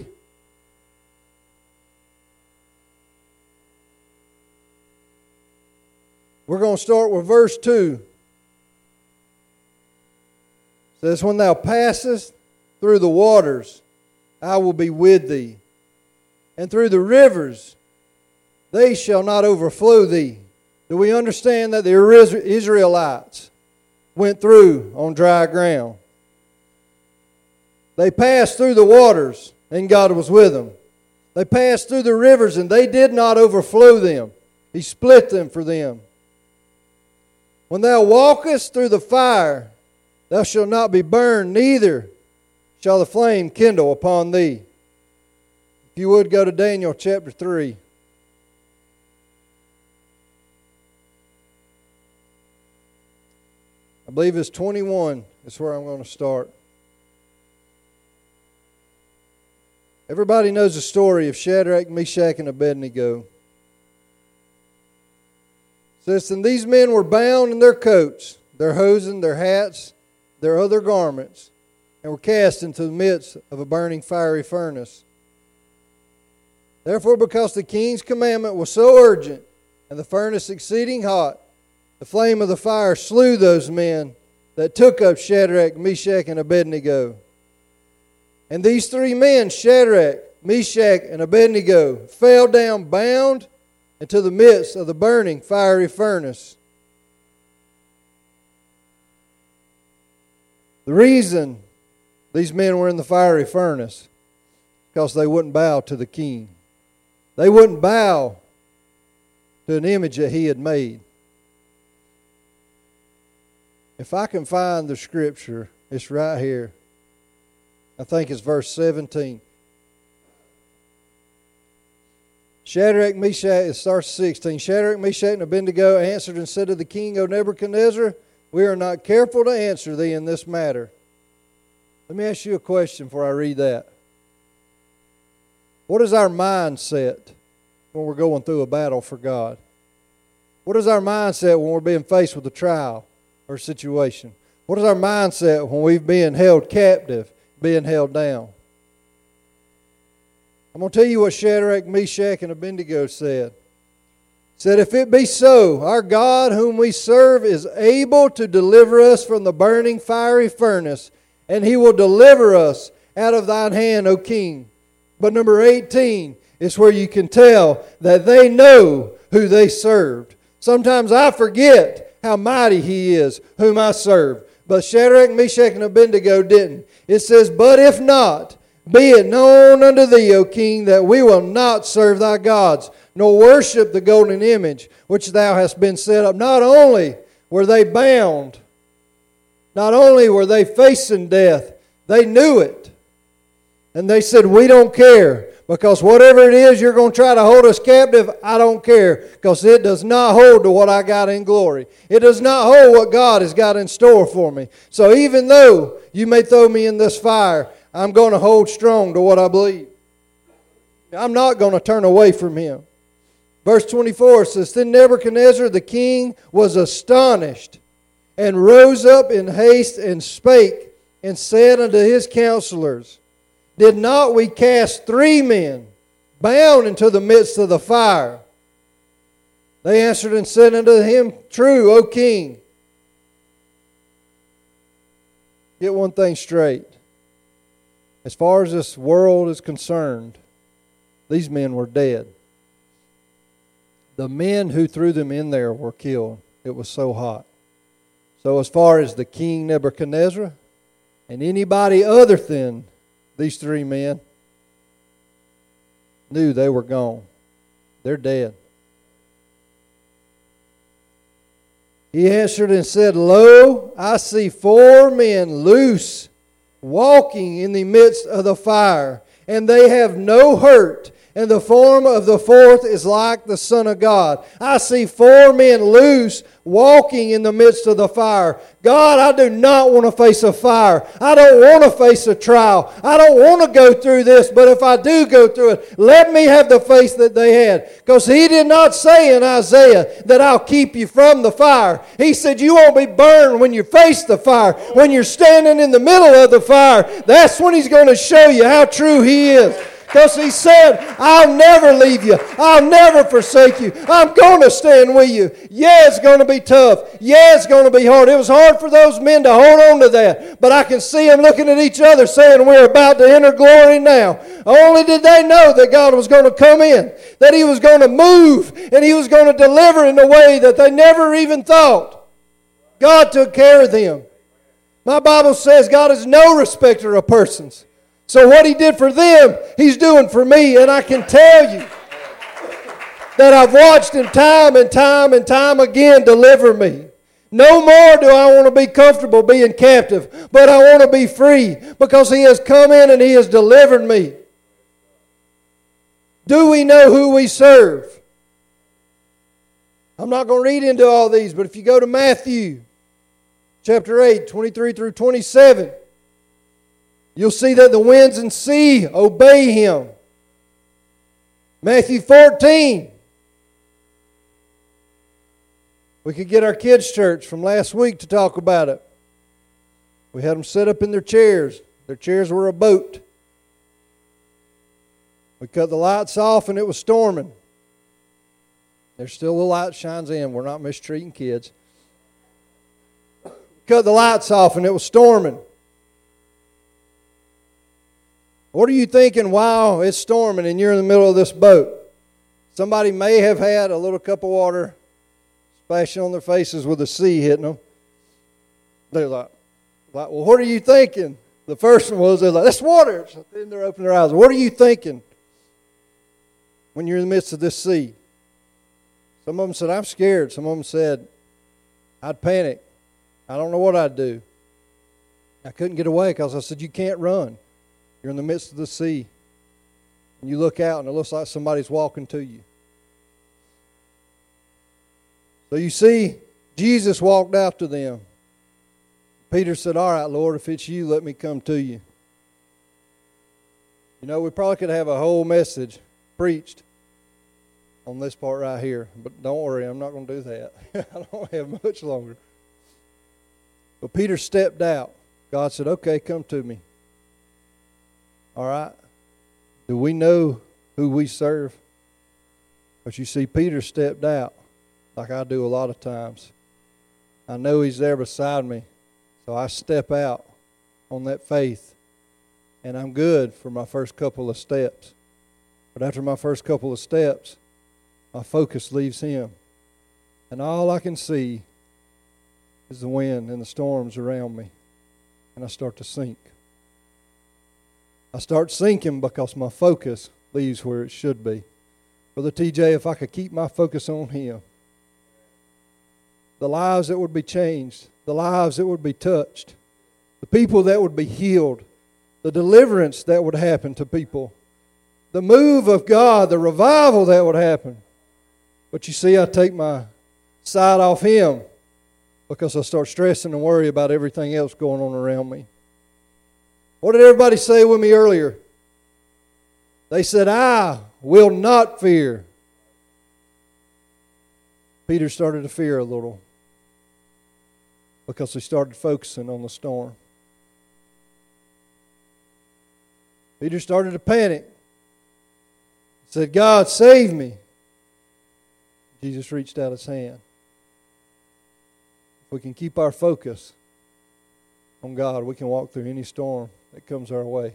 Speaker 6: We're going to start with verse two. It says, when thou passest through the waters, I will be with thee. And through the rivers, they shall not overflow thee. Do we understand that the Israelites went through on dry ground? They passed through the waters, and God was with them. They passed through the rivers, and they did not overflow them. He split them for them. When thou walkest through the fire, thou shalt not be burned, neither shall the flame kindle upon thee. If you would, go to Daniel chapter three. I believe it's twenty-one is where I'm going to start. Everybody knows the story of Shadrach, Meshach, and Abednego. It says, and these men were bound in their coats, their hosen, their hats, their other garments, and were cast into the midst of a burning fiery furnace. Therefore, because the king's commandment was so urgent, and the furnace exceeding hot, the flame of the fire slew those men that took up Shadrach, Meshach, and Abednego. And these three men, Shadrach, Meshach, and Abednego, fell down bound into the midst of the burning fiery furnace. The reason these men were in the fiery furnace, because they wouldn't bow to the king. They wouldn't bow to an image that he had made. If I can find the scripture, it's right here. I think it's verse seventeen. Shadrach, Meshach, it starts sixteen. Shadrach, Meshach, and Abednego answered and said to the king, O Nebuchadnezzar, we are not careful to answer thee in this matter. Let me ask you a question before I read that. What is our mindset when we're going through a battle for God? What is our mindset when we're being faced with a trial or situation? What is our mindset when we've been held captive, being held down? I'm going to tell you what Shadrach, Meshach, and Abednego said. Said, if it be so, our God whom we serve is able to deliver us from the burning fiery furnace, and He will deliver us out of thine hand, O king. But number eighteen is where you can tell that they know who they served. Sometimes I forget how mighty He is, whom I serve. But Shadrach, Meshach, and Abednego didn't. It says, but if not, be it known unto thee, O king, that we will not serve thy gods, nor worship the golden image which thou hast been set up. Not only were they bound, not only were they facing death, they knew it. And they said, we don't care, because whatever it is you're going to try to hold us captive, I don't care, because it does not hold to what I got in glory. It does not hold what God has got in store for me. So even though you may throw me in this fire, I'm going to hold strong to what I believe. I'm not going to turn away from Him. Verse twenty-four says, then Nebuchadnezzar the king was astonished, and rose up in haste, and spake, and said unto his counselors, did not we cast three men bound into the midst of the fire? They answered and said unto him, true, O king. Get one thing straight. As far as this world is concerned, these men were dead. The men who threw them in there were killed. It was so hot. So as far as the king Nebuchadnezzar and anybody other than these three men knew they were gone. They're dead. He answered and said, lo, I see four men loose, walking in the midst of the fire, and they have no hurt, and the form of the fourth is like the Son of God. I see four men loose, walking in the midst of the fire. God, I do not want to face a fire. I don't want to face a trial. I don't want to go through this, but if I do go through it, let me have the faith that they had. Because He did not say in Isaiah that I'll keep you from the fire. He said you won't be burned when you face the fire. When you're standing in the middle of the fire, that's when He's going to show you how true He is. Because He said, I'll never leave you. I'll never forsake you. I'm going to stand with you. Yeah, it's going to be tough. Yeah, it's going to be hard. It was hard for those men to hold on to that. But I can see them looking at each other saying, we're about to enter glory now. Only did they know that God was going to come in. That He was going to move. And He was going to deliver in a way that they never even thought. God took care of them. My Bible says God is no respecter of persons. So what He did for them, He's doing for me. And I can tell you that I've watched Him time and time and time again deliver me. No more do I want to be comfortable being captive, but I want to be free because He has come in and He has delivered me. Do we know who we serve? I'm not going to read into all these, but if you go to Matthew chapter eight, twenty-three through twenty-seven, you'll see that the winds and sea obey Him. Matthew fourteen. We could get our kids' church from last week to talk about it. We had them sit up in their chairs. Their chairs were a boat. We cut the lights off and it was storming. There's still the light shines in. We're not mistreating kids. Cut the lights off and it was storming. What are you thinking while it's storming and you're in the middle of this boat? Somebody may have had a little cup of water splashing on their faces with the sea hitting them. They're like, like, well, what are you thinking? The first one was, they're like, that's water. So then they're opening their eyes. What are you thinking when you're in the midst of this sea? Some of them said, I'm scared. Some of them said, I'd panic. I don't know what I'd do. I couldn't get away because I said, you can't run. You're in the midst of the sea. And you look out and it looks like somebody's walking to you. So you see, Jesus walked out to them. Peter said, all right, Lord, if it's you, let me come to you. You know, we probably could have a whole message preached on this part right here. But don't worry, I'm not going to do that. I don't have much longer. But Peter stepped out. God said, okay, come to me. All right? Do we know who we serve? Because you see, Peter stepped out like I do a lot of times. I know He's there beside me, so I step out on that faith, and I'm good for my first couple of steps. But after my first couple of steps, my focus leaves Him. And all I can see is the wind and the storms around me, and I start to sink. I start sinking because my focus leaves where it should be. Brother T J, if I could keep my focus on Him, the lives that would be changed, the lives that would be touched, the people that would be healed, the deliverance that would happen to people, the move of God, the revival that would happen. But you see, I take my sight off Him because I start stressing and worry about everything else going on around me. What did everybody say with me earlier? They said, I will not fear. Peter started to fear a little because he started focusing on the storm. Peter started to panic. He said, God, save me. Jesus reached out His hand. If we can keep our focus on God, we can walk through any storm that comes our way.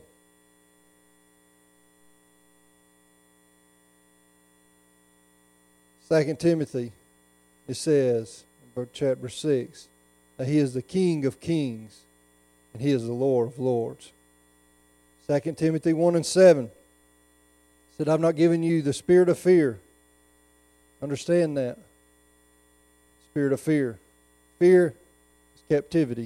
Speaker 6: Second Timothy, it says, in chapter six, that He is the King of kings and He is the Lord of lords. Second Timothy one and seven said, I've not given you the spirit of fear. Understand that. Spirit of fear. Fear is captivity.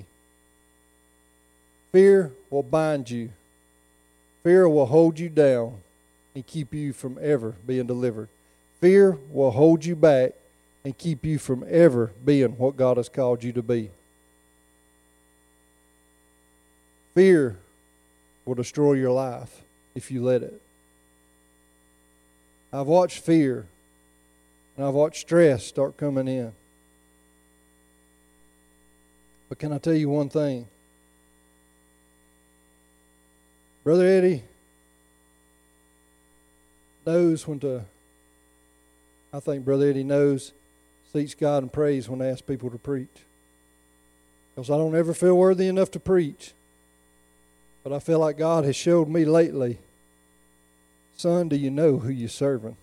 Speaker 6: Fear will bind you. Fear will hold you down and keep you from ever being delivered. Fear will hold you back and keep you from ever being what God has called you to be. Fear will destroy your life if you let it. I've watched fear and I've watched stress start coming in. But can I tell you one thing? Brother Eddie knows when to, I think Brother Eddie knows, seeks God and prays when I ask people to preach. Because I don't ever feel worthy enough to preach. But I feel like God has showed me lately, son, do you know who you're serving?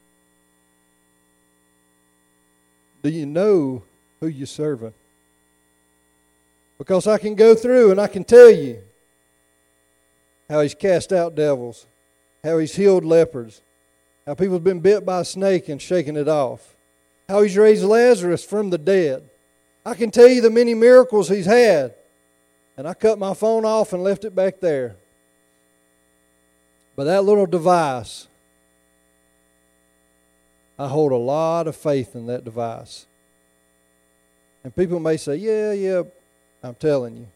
Speaker 6: Do you know who you're serving? Because I can go through and I can tell you how He's cast out devils, how He's healed lepers, how people have been bit by a snake and shaken it off, how He's raised Lazarus from the dead. I can tell you the many miracles He's had. And I cut my phone off and left it back there. But that little device, I hold a lot of faith in that device. And people may say, yeah, yeah, I'm telling you.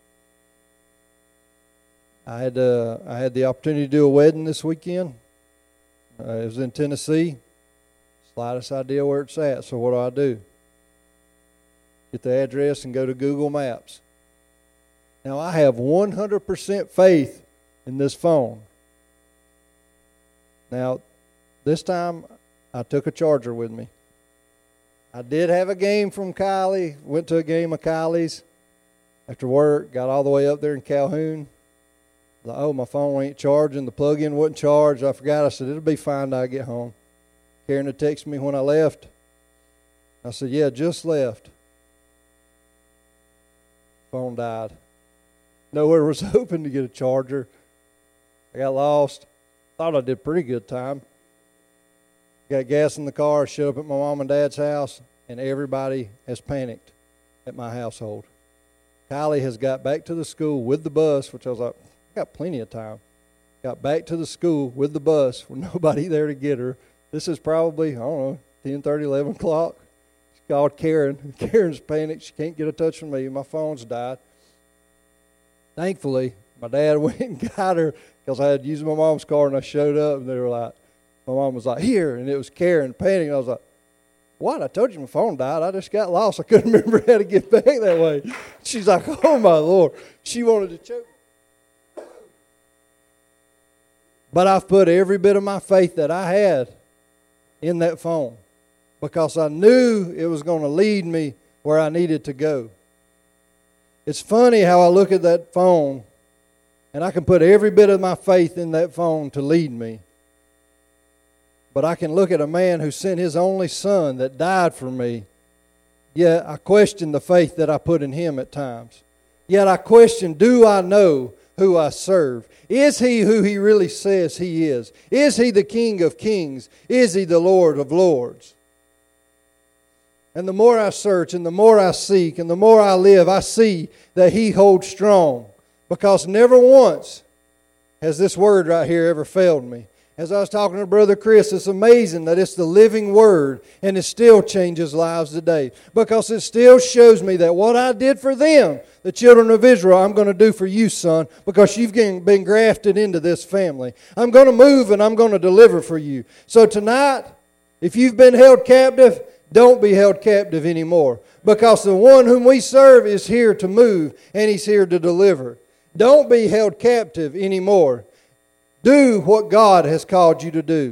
Speaker 6: I had uh, I had the opportunity to do a wedding this weekend. Uh, it was in Tennessee. Slightest idea where it's at, so what do I do? Get the address and go to Google Maps. Now, I have one hundred percent faith in this phone. Now, this time, I took a charger with me. I did have a game from Kylie. Went to a game of Kylie's after work. Got all the way up there in Calhoun. Like, oh, my phone ain't charging. The plug-in wasn't charged. I forgot. I said, it'll be fine till I get home. Karen had texted me when I left. I said, yeah, just left. Phone died. Nowhere was open to get a charger. I got lost. Thought I did pretty good time. Got gas in the car, showed up at my mom and dad's house, and everybody has panicked at my household. Kylie has got back to the school with the bus, which I was like, I got plenty of time. Got back to the school with the bus with nobody there to get her. This is probably, I don't know, ten thirty, eleven o'clock. She called Karen. Karen's panicked. She can't get a touch from me. My phone's died. Thankfully, my dad went and got her because I had used my mom's car, and I showed up, and they were like, my mom was like, here, and it was Karen panicking. I was like, what? I told you my phone died. I just got lost. I couldn't remember how to get back that way. She's like, oh, my Lord. She wanted to choke. But I've put every bit of my faith that I had in that phone because I knew it was going to lead me where I needed to go. It's funny how I look at that phone and I can put every bit of my faith in that phone to lead me. But I can look at a man who sent his only son that died for me, Yet I question the faith that I put in Him at times. Yet I question, do I know who I serve? Is He who He really says He is? Is He the King of kings? Is He the Lord of lords? And the more I search and the more I seek and the more I live, I see that He holds strong. Because never once has this word right here ever failed me. As I was talking to Brother Chris, it's amazing that it's the living Word and it still changes lives today. Because it still shows me that what I did for them, the children of Israel, I'm going to do for you, son, because you've been grafted into this family. I'm going to move and I'm going to deliver for you. So tonight, if you've been held captive, don't be held captive anymore. Because the one whom we serve is here to move and He's here to deliver. Don't be held captive anymore. Do what God has called you to do.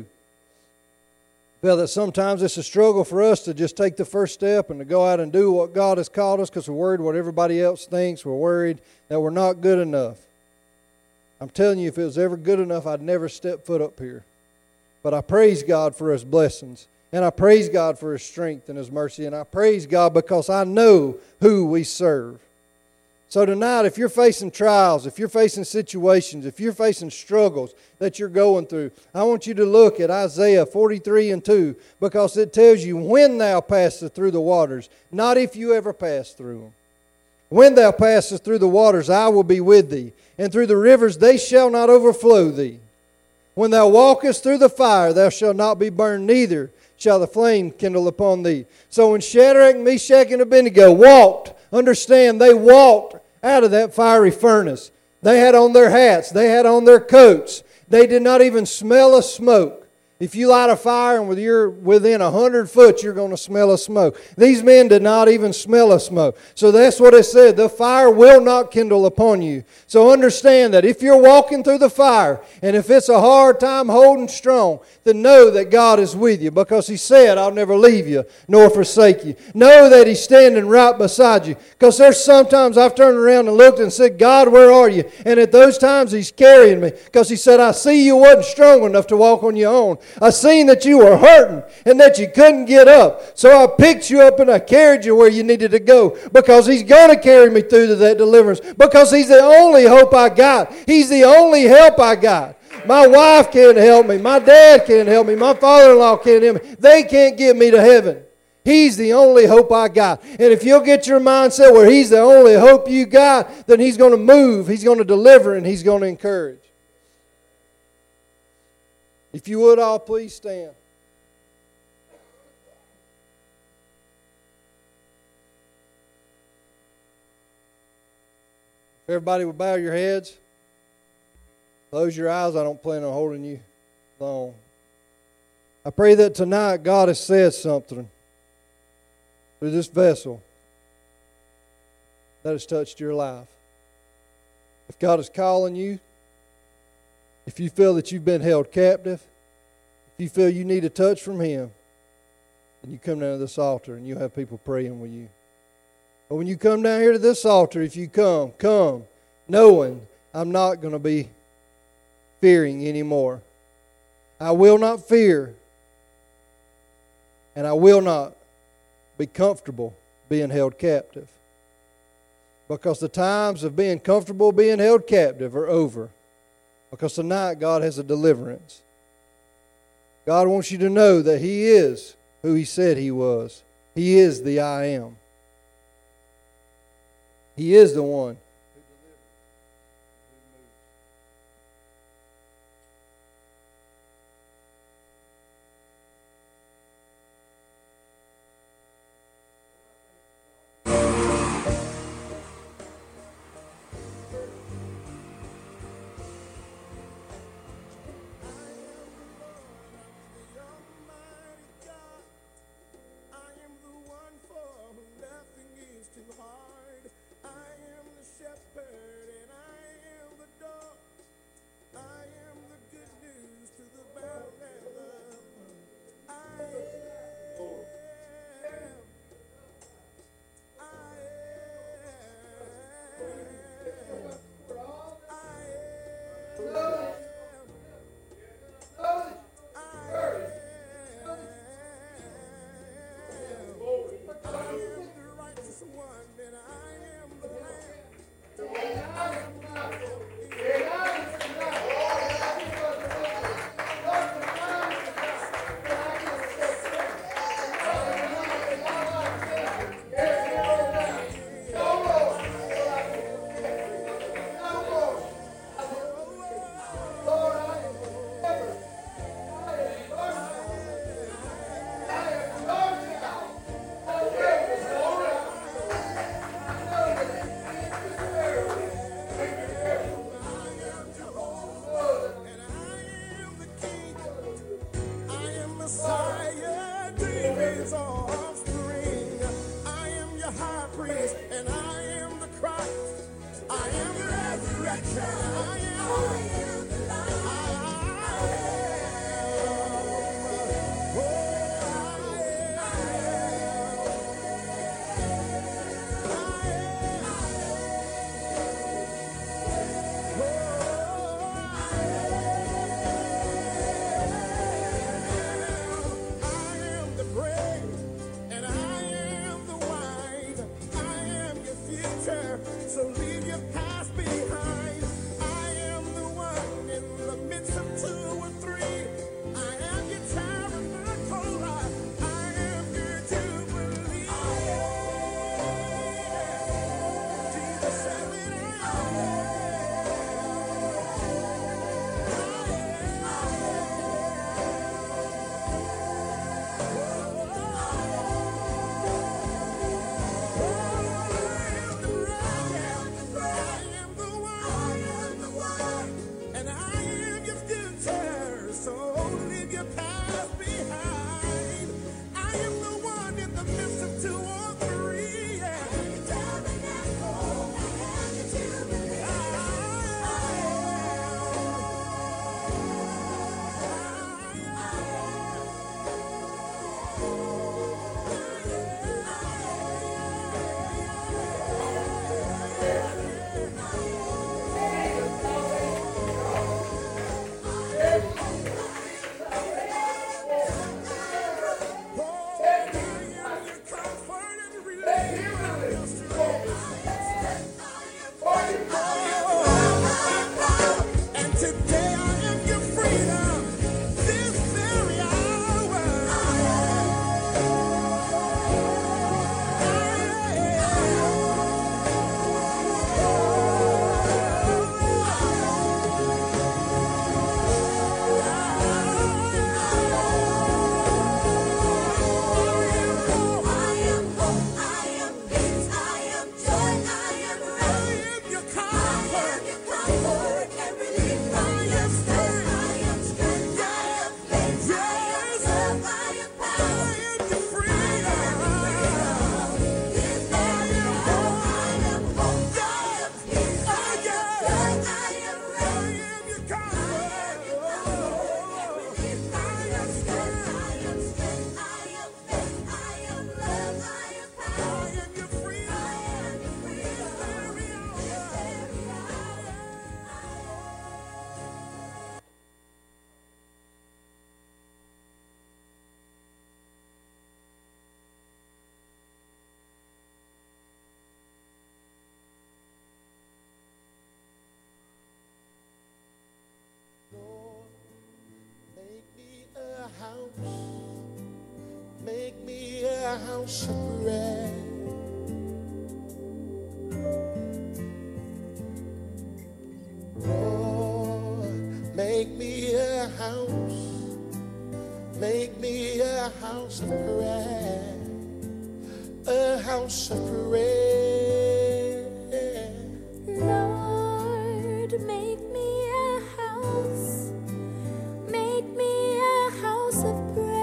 Speaker 6: I feel that sometimes it's a struggle for us to just take the first step and to go out and do what God has called us because we're worried what everybody else thinks. We're worried that we're not good enough. I'm telling you, if it was ever good enough, I'd never step foot up here. But I praise God for His blessings. And I praise God for His strength and His mercy. And I praise God because I know who we serve. So tonight, if you're facing trials, if you're facing situations, if you're facing struggles that you're going through, I want you to look at Isaiah forty-three and two because it tells you when thou passest through the waters, not if you ever pass through them. When thou passest through the waters, I will be with thee, and through the rivers they shall not overflow thee. When thou walkest through the fire, thou shalt not be burned, neither shall the flame kindle upon thee. So when Shadrach, Meshach, and Abednego walked, understand, they walked out of that fiery furnace. They had on their hats. They had on their coats. They did not even smell a smoke. If you light a fire and you're within a hundred foot, you're going to smell a smoke. These men did not even smell a smoke. So that's what it said. The fire will not kindle upon you. So understand that if you're walking through the fire, and if it's a hard time holding strong, then know that God is with you. Because He said, I'll never leave you nor forsake you. Know that He's standing right beside you. Because there's sometimes I've turned around and looked and said, God, where are you? And at those times He's carrying me. Because He said, I see you wasn't strong enough to walk on your own. I seen that you were hurting and that you couldn't get up. So I picked you up and I carried you where you needed to go because He's going to carry me through to that deliverance because He's the only hope I got. He's the only help I got. My wife can't help me. My dad can't help me. My father-in-law can't help me. They can't get me to heaven. He's the only hope I got. And if you'll get your mindset where He's the only hope you got, then He's going to move, He's going to deliver, and He's going to encourage. If you would all please stand. If everybody would bow your heads, close your eyes. I don't plan on holding you long. I pray that tonight God has said something through this vessel that has touched your life. If God is calling you, if you feel that you've been held captive, if you feel you need a touch from Him, then you come down to this altar and you'll have people praying with you. But when you come down here to this altar, if you come, come knowing I'm not going to be fearing anymore. I will not fear, and I will not be comfortable being held captive. Because the times of being comfortable being held captive are over. Because tonight God has a deliverance. God wants you to know that He is who He said He was. He is the I Am. He is the one.
Speaker 1: I am the Messiah, David's offspring. I am your high priest, and I am the Christ. I am the resurrection. I am, I am the life. I am. Oh, I am. I am. I am the bread, and I am the wine. I am your future, so leave your past behind. I am the one in the midst of two or three. I am your tabernacle. I am your jubilee. Jesus said that I am. And I am your future, so leave your past behind. I am the one in the midst of two or three. Yeah. And today I am your freedom. This very hour. Make me a house, make me a house of prayer. Lord, make me a house, make me a house of prayer, a house of prayer.
Speaker 7: Lord, make me a house, make me a house of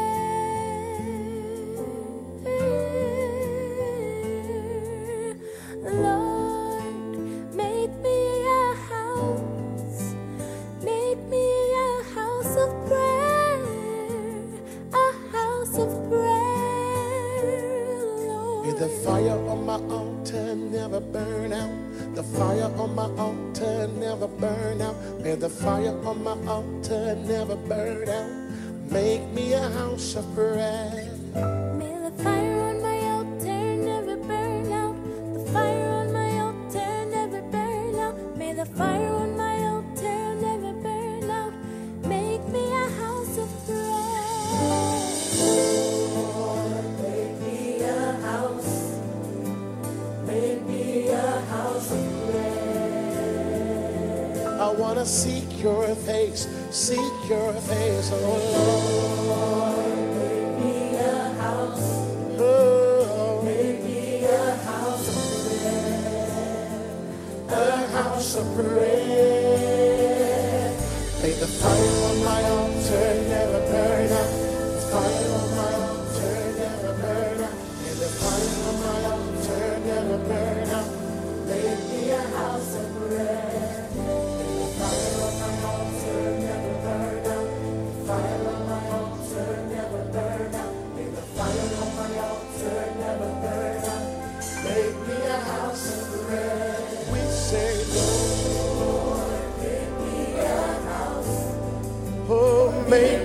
Speaker 7: prayer. Lord, make me a house, make me a house of prayer, a house of prayer. Lord.
Speaker 1: May the fire on my altar never burn out. The fire on my altar never burn out. May the fire on my altar never burn out. Make me a house of prayer.
Speaker 7: May the fire on my altar never burn out. The fire on my altar never burn out. May the fire on my altar never burn out. Make me a house of prayer. Make me a house. Make me a house of prayer.
Speaker 1: I want to seek your face, seek your face, oh Lord.
Speaker 7: Make me a house.
Speaker 1: Oh,
Speaker 7: Make me a house of prayer.
Speaker 1: a house of prayer. May the fire on my altar never burn out. The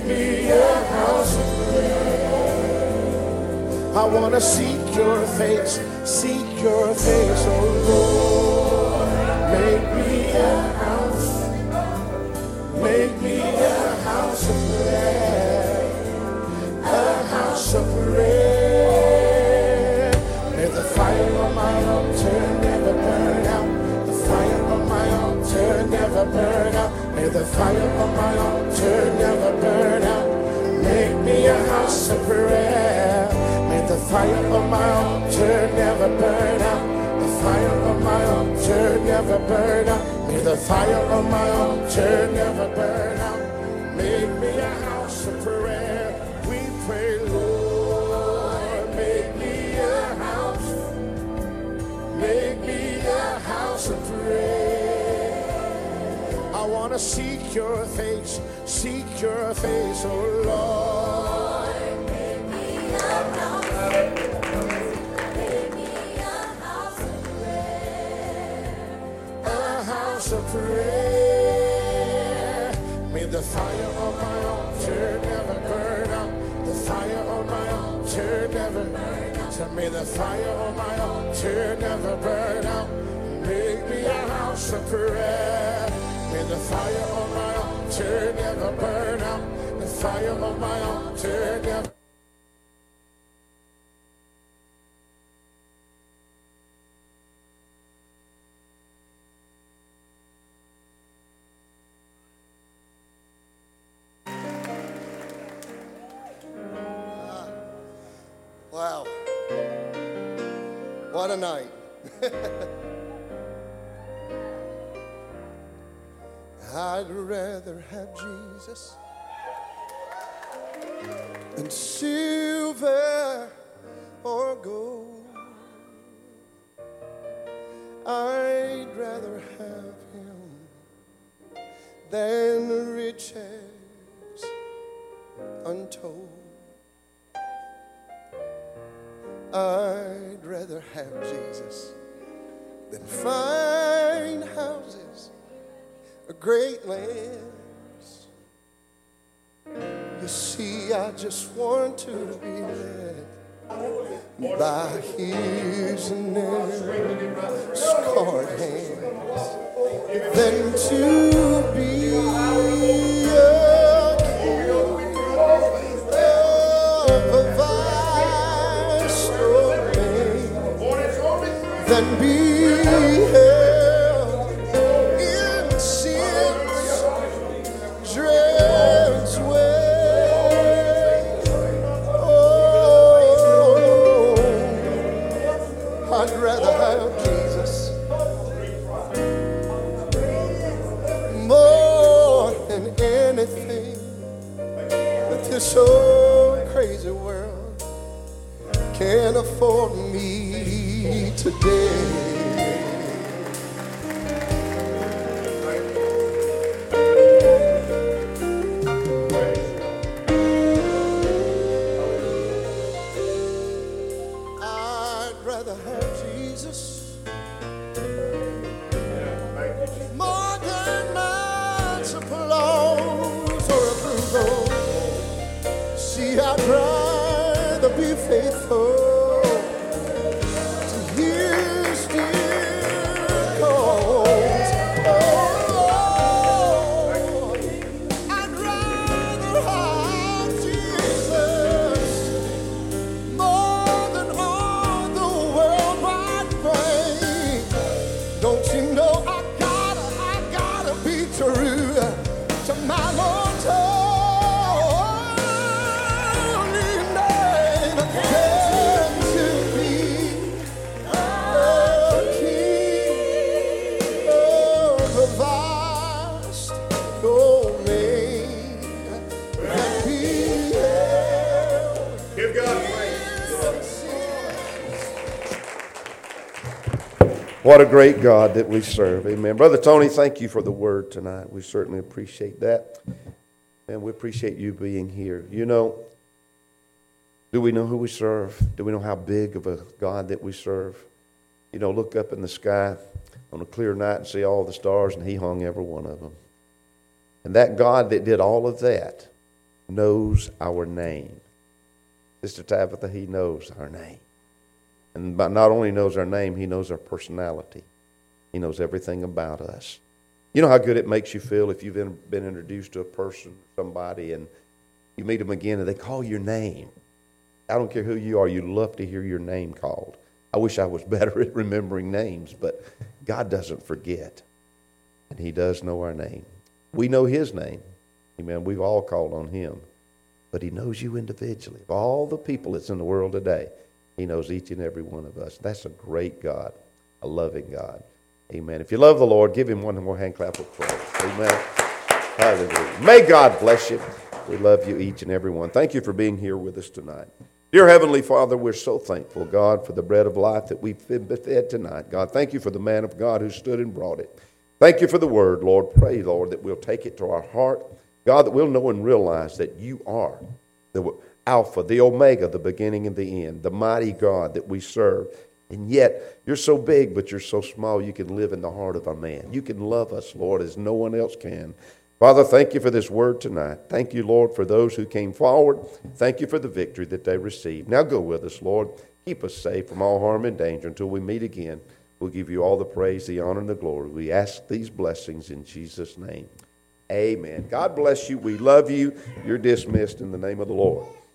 Speaker 1: me a house of prayer. I want to seek your face, seek your face, oh Lord. Make me a house, make me a house of prayer, a house of prayer. May the fire on my altar never burn out, the fire on my altar never burn out. May the fire on my altar never burn out. Make me a house of prayer. May the fire on my altar never burn out. The fire on my altar never burn out. May the fire on my altar never burn out. Make me a house of prayer. We pray, Lord, make me a house. Make me a house of prayer. I want to seek your face, seek your face, oh Lord. Make me a house, make me a house of prayer, a house of prayer. May the fire on my altar never burn out, the fire on my altar never burn out. So may the fire on my altar never burn out. Make me a house of prayer. May the fire on my altar never burn out. The fire on my altar never.
Speaker 8: Wow. What a night. I'd rather have Jesus than silver or gold. I'd rather have him than riches untold. I'd rather have Jesus than fine houses, great lands. You see, I just want to be led by his nail scarred hands, than to be a king of a vast domain, than be held in sin's dread's way. Oh, I'd rather have Jesus more than anything that this old crazy world can afford me today. I'd rather have Jesus more than man's applause or approval. See, I'd rather be faithful to his dear cause. Oh, I'd rather have Jesus more than all the worldwide fame. Don't you know I gotta, I gotta be true to my Lord's holy name. Can to be a king of a vast domain, that be held.
Speaker 2: Give God What a great God that we serve. Amen. Brother Tony, thank you for the word tonight. We certainly appreciate that. And we appreciate you being here. You know, do we know who we serve? Do we know how big of a God that we serve? You know, look up in the sky on a clear night and see all the stars, and he hung every one of them. And that God that did all of that knows our name. Sister Tabitha, he knows our name. And not only knows our name, he knows our personality. He knows everything about us. You know how good it makes you feel if you've been introduced to a person, somebody, and you meet them again and they call your name. I don't care who you are, you love to hear your name called. I wish I was better at remembering names, but God doesn't forget. And he does know our name. We know his name. Amen. We've all called on him. But he knows you individually. Of all the people that's in the world today, he knows each and every one of us. That's a great God, a loving God. Amen. If you love the Lord, give him one more hand clap of praise. Amen. Hallelujah. May God bless you. We love you, each and every one. Thank you for being here with us tonight. Dear Heavenly Father, we're so thankful, God, for the bread of life that we've been fed tonight. God, thank you for the man of God who stood and brought it. Thank you for the word, Lord. Pray, Lord, that we'll take it to our heart. God, that we'll know and realize that you are the Alpha, the Omega, the beginning and the end, the mighty God that we serve. And yet, you're so big, but you're so small, you can live in the heart of a man. You can love us, Lord, as no one else can. Father, thank you for this word tonight. Thank you, Lord, for those who came forward. Thank you for the victory that they received. Now go with us, Lord. Keep us safe from all harm and danger until we meet again. We'll give you all the praise, the honor, and the glory. We ask these blessings in Jesus' name. Amen. God bless you. We love you. You're dismissed in the name of the Lord.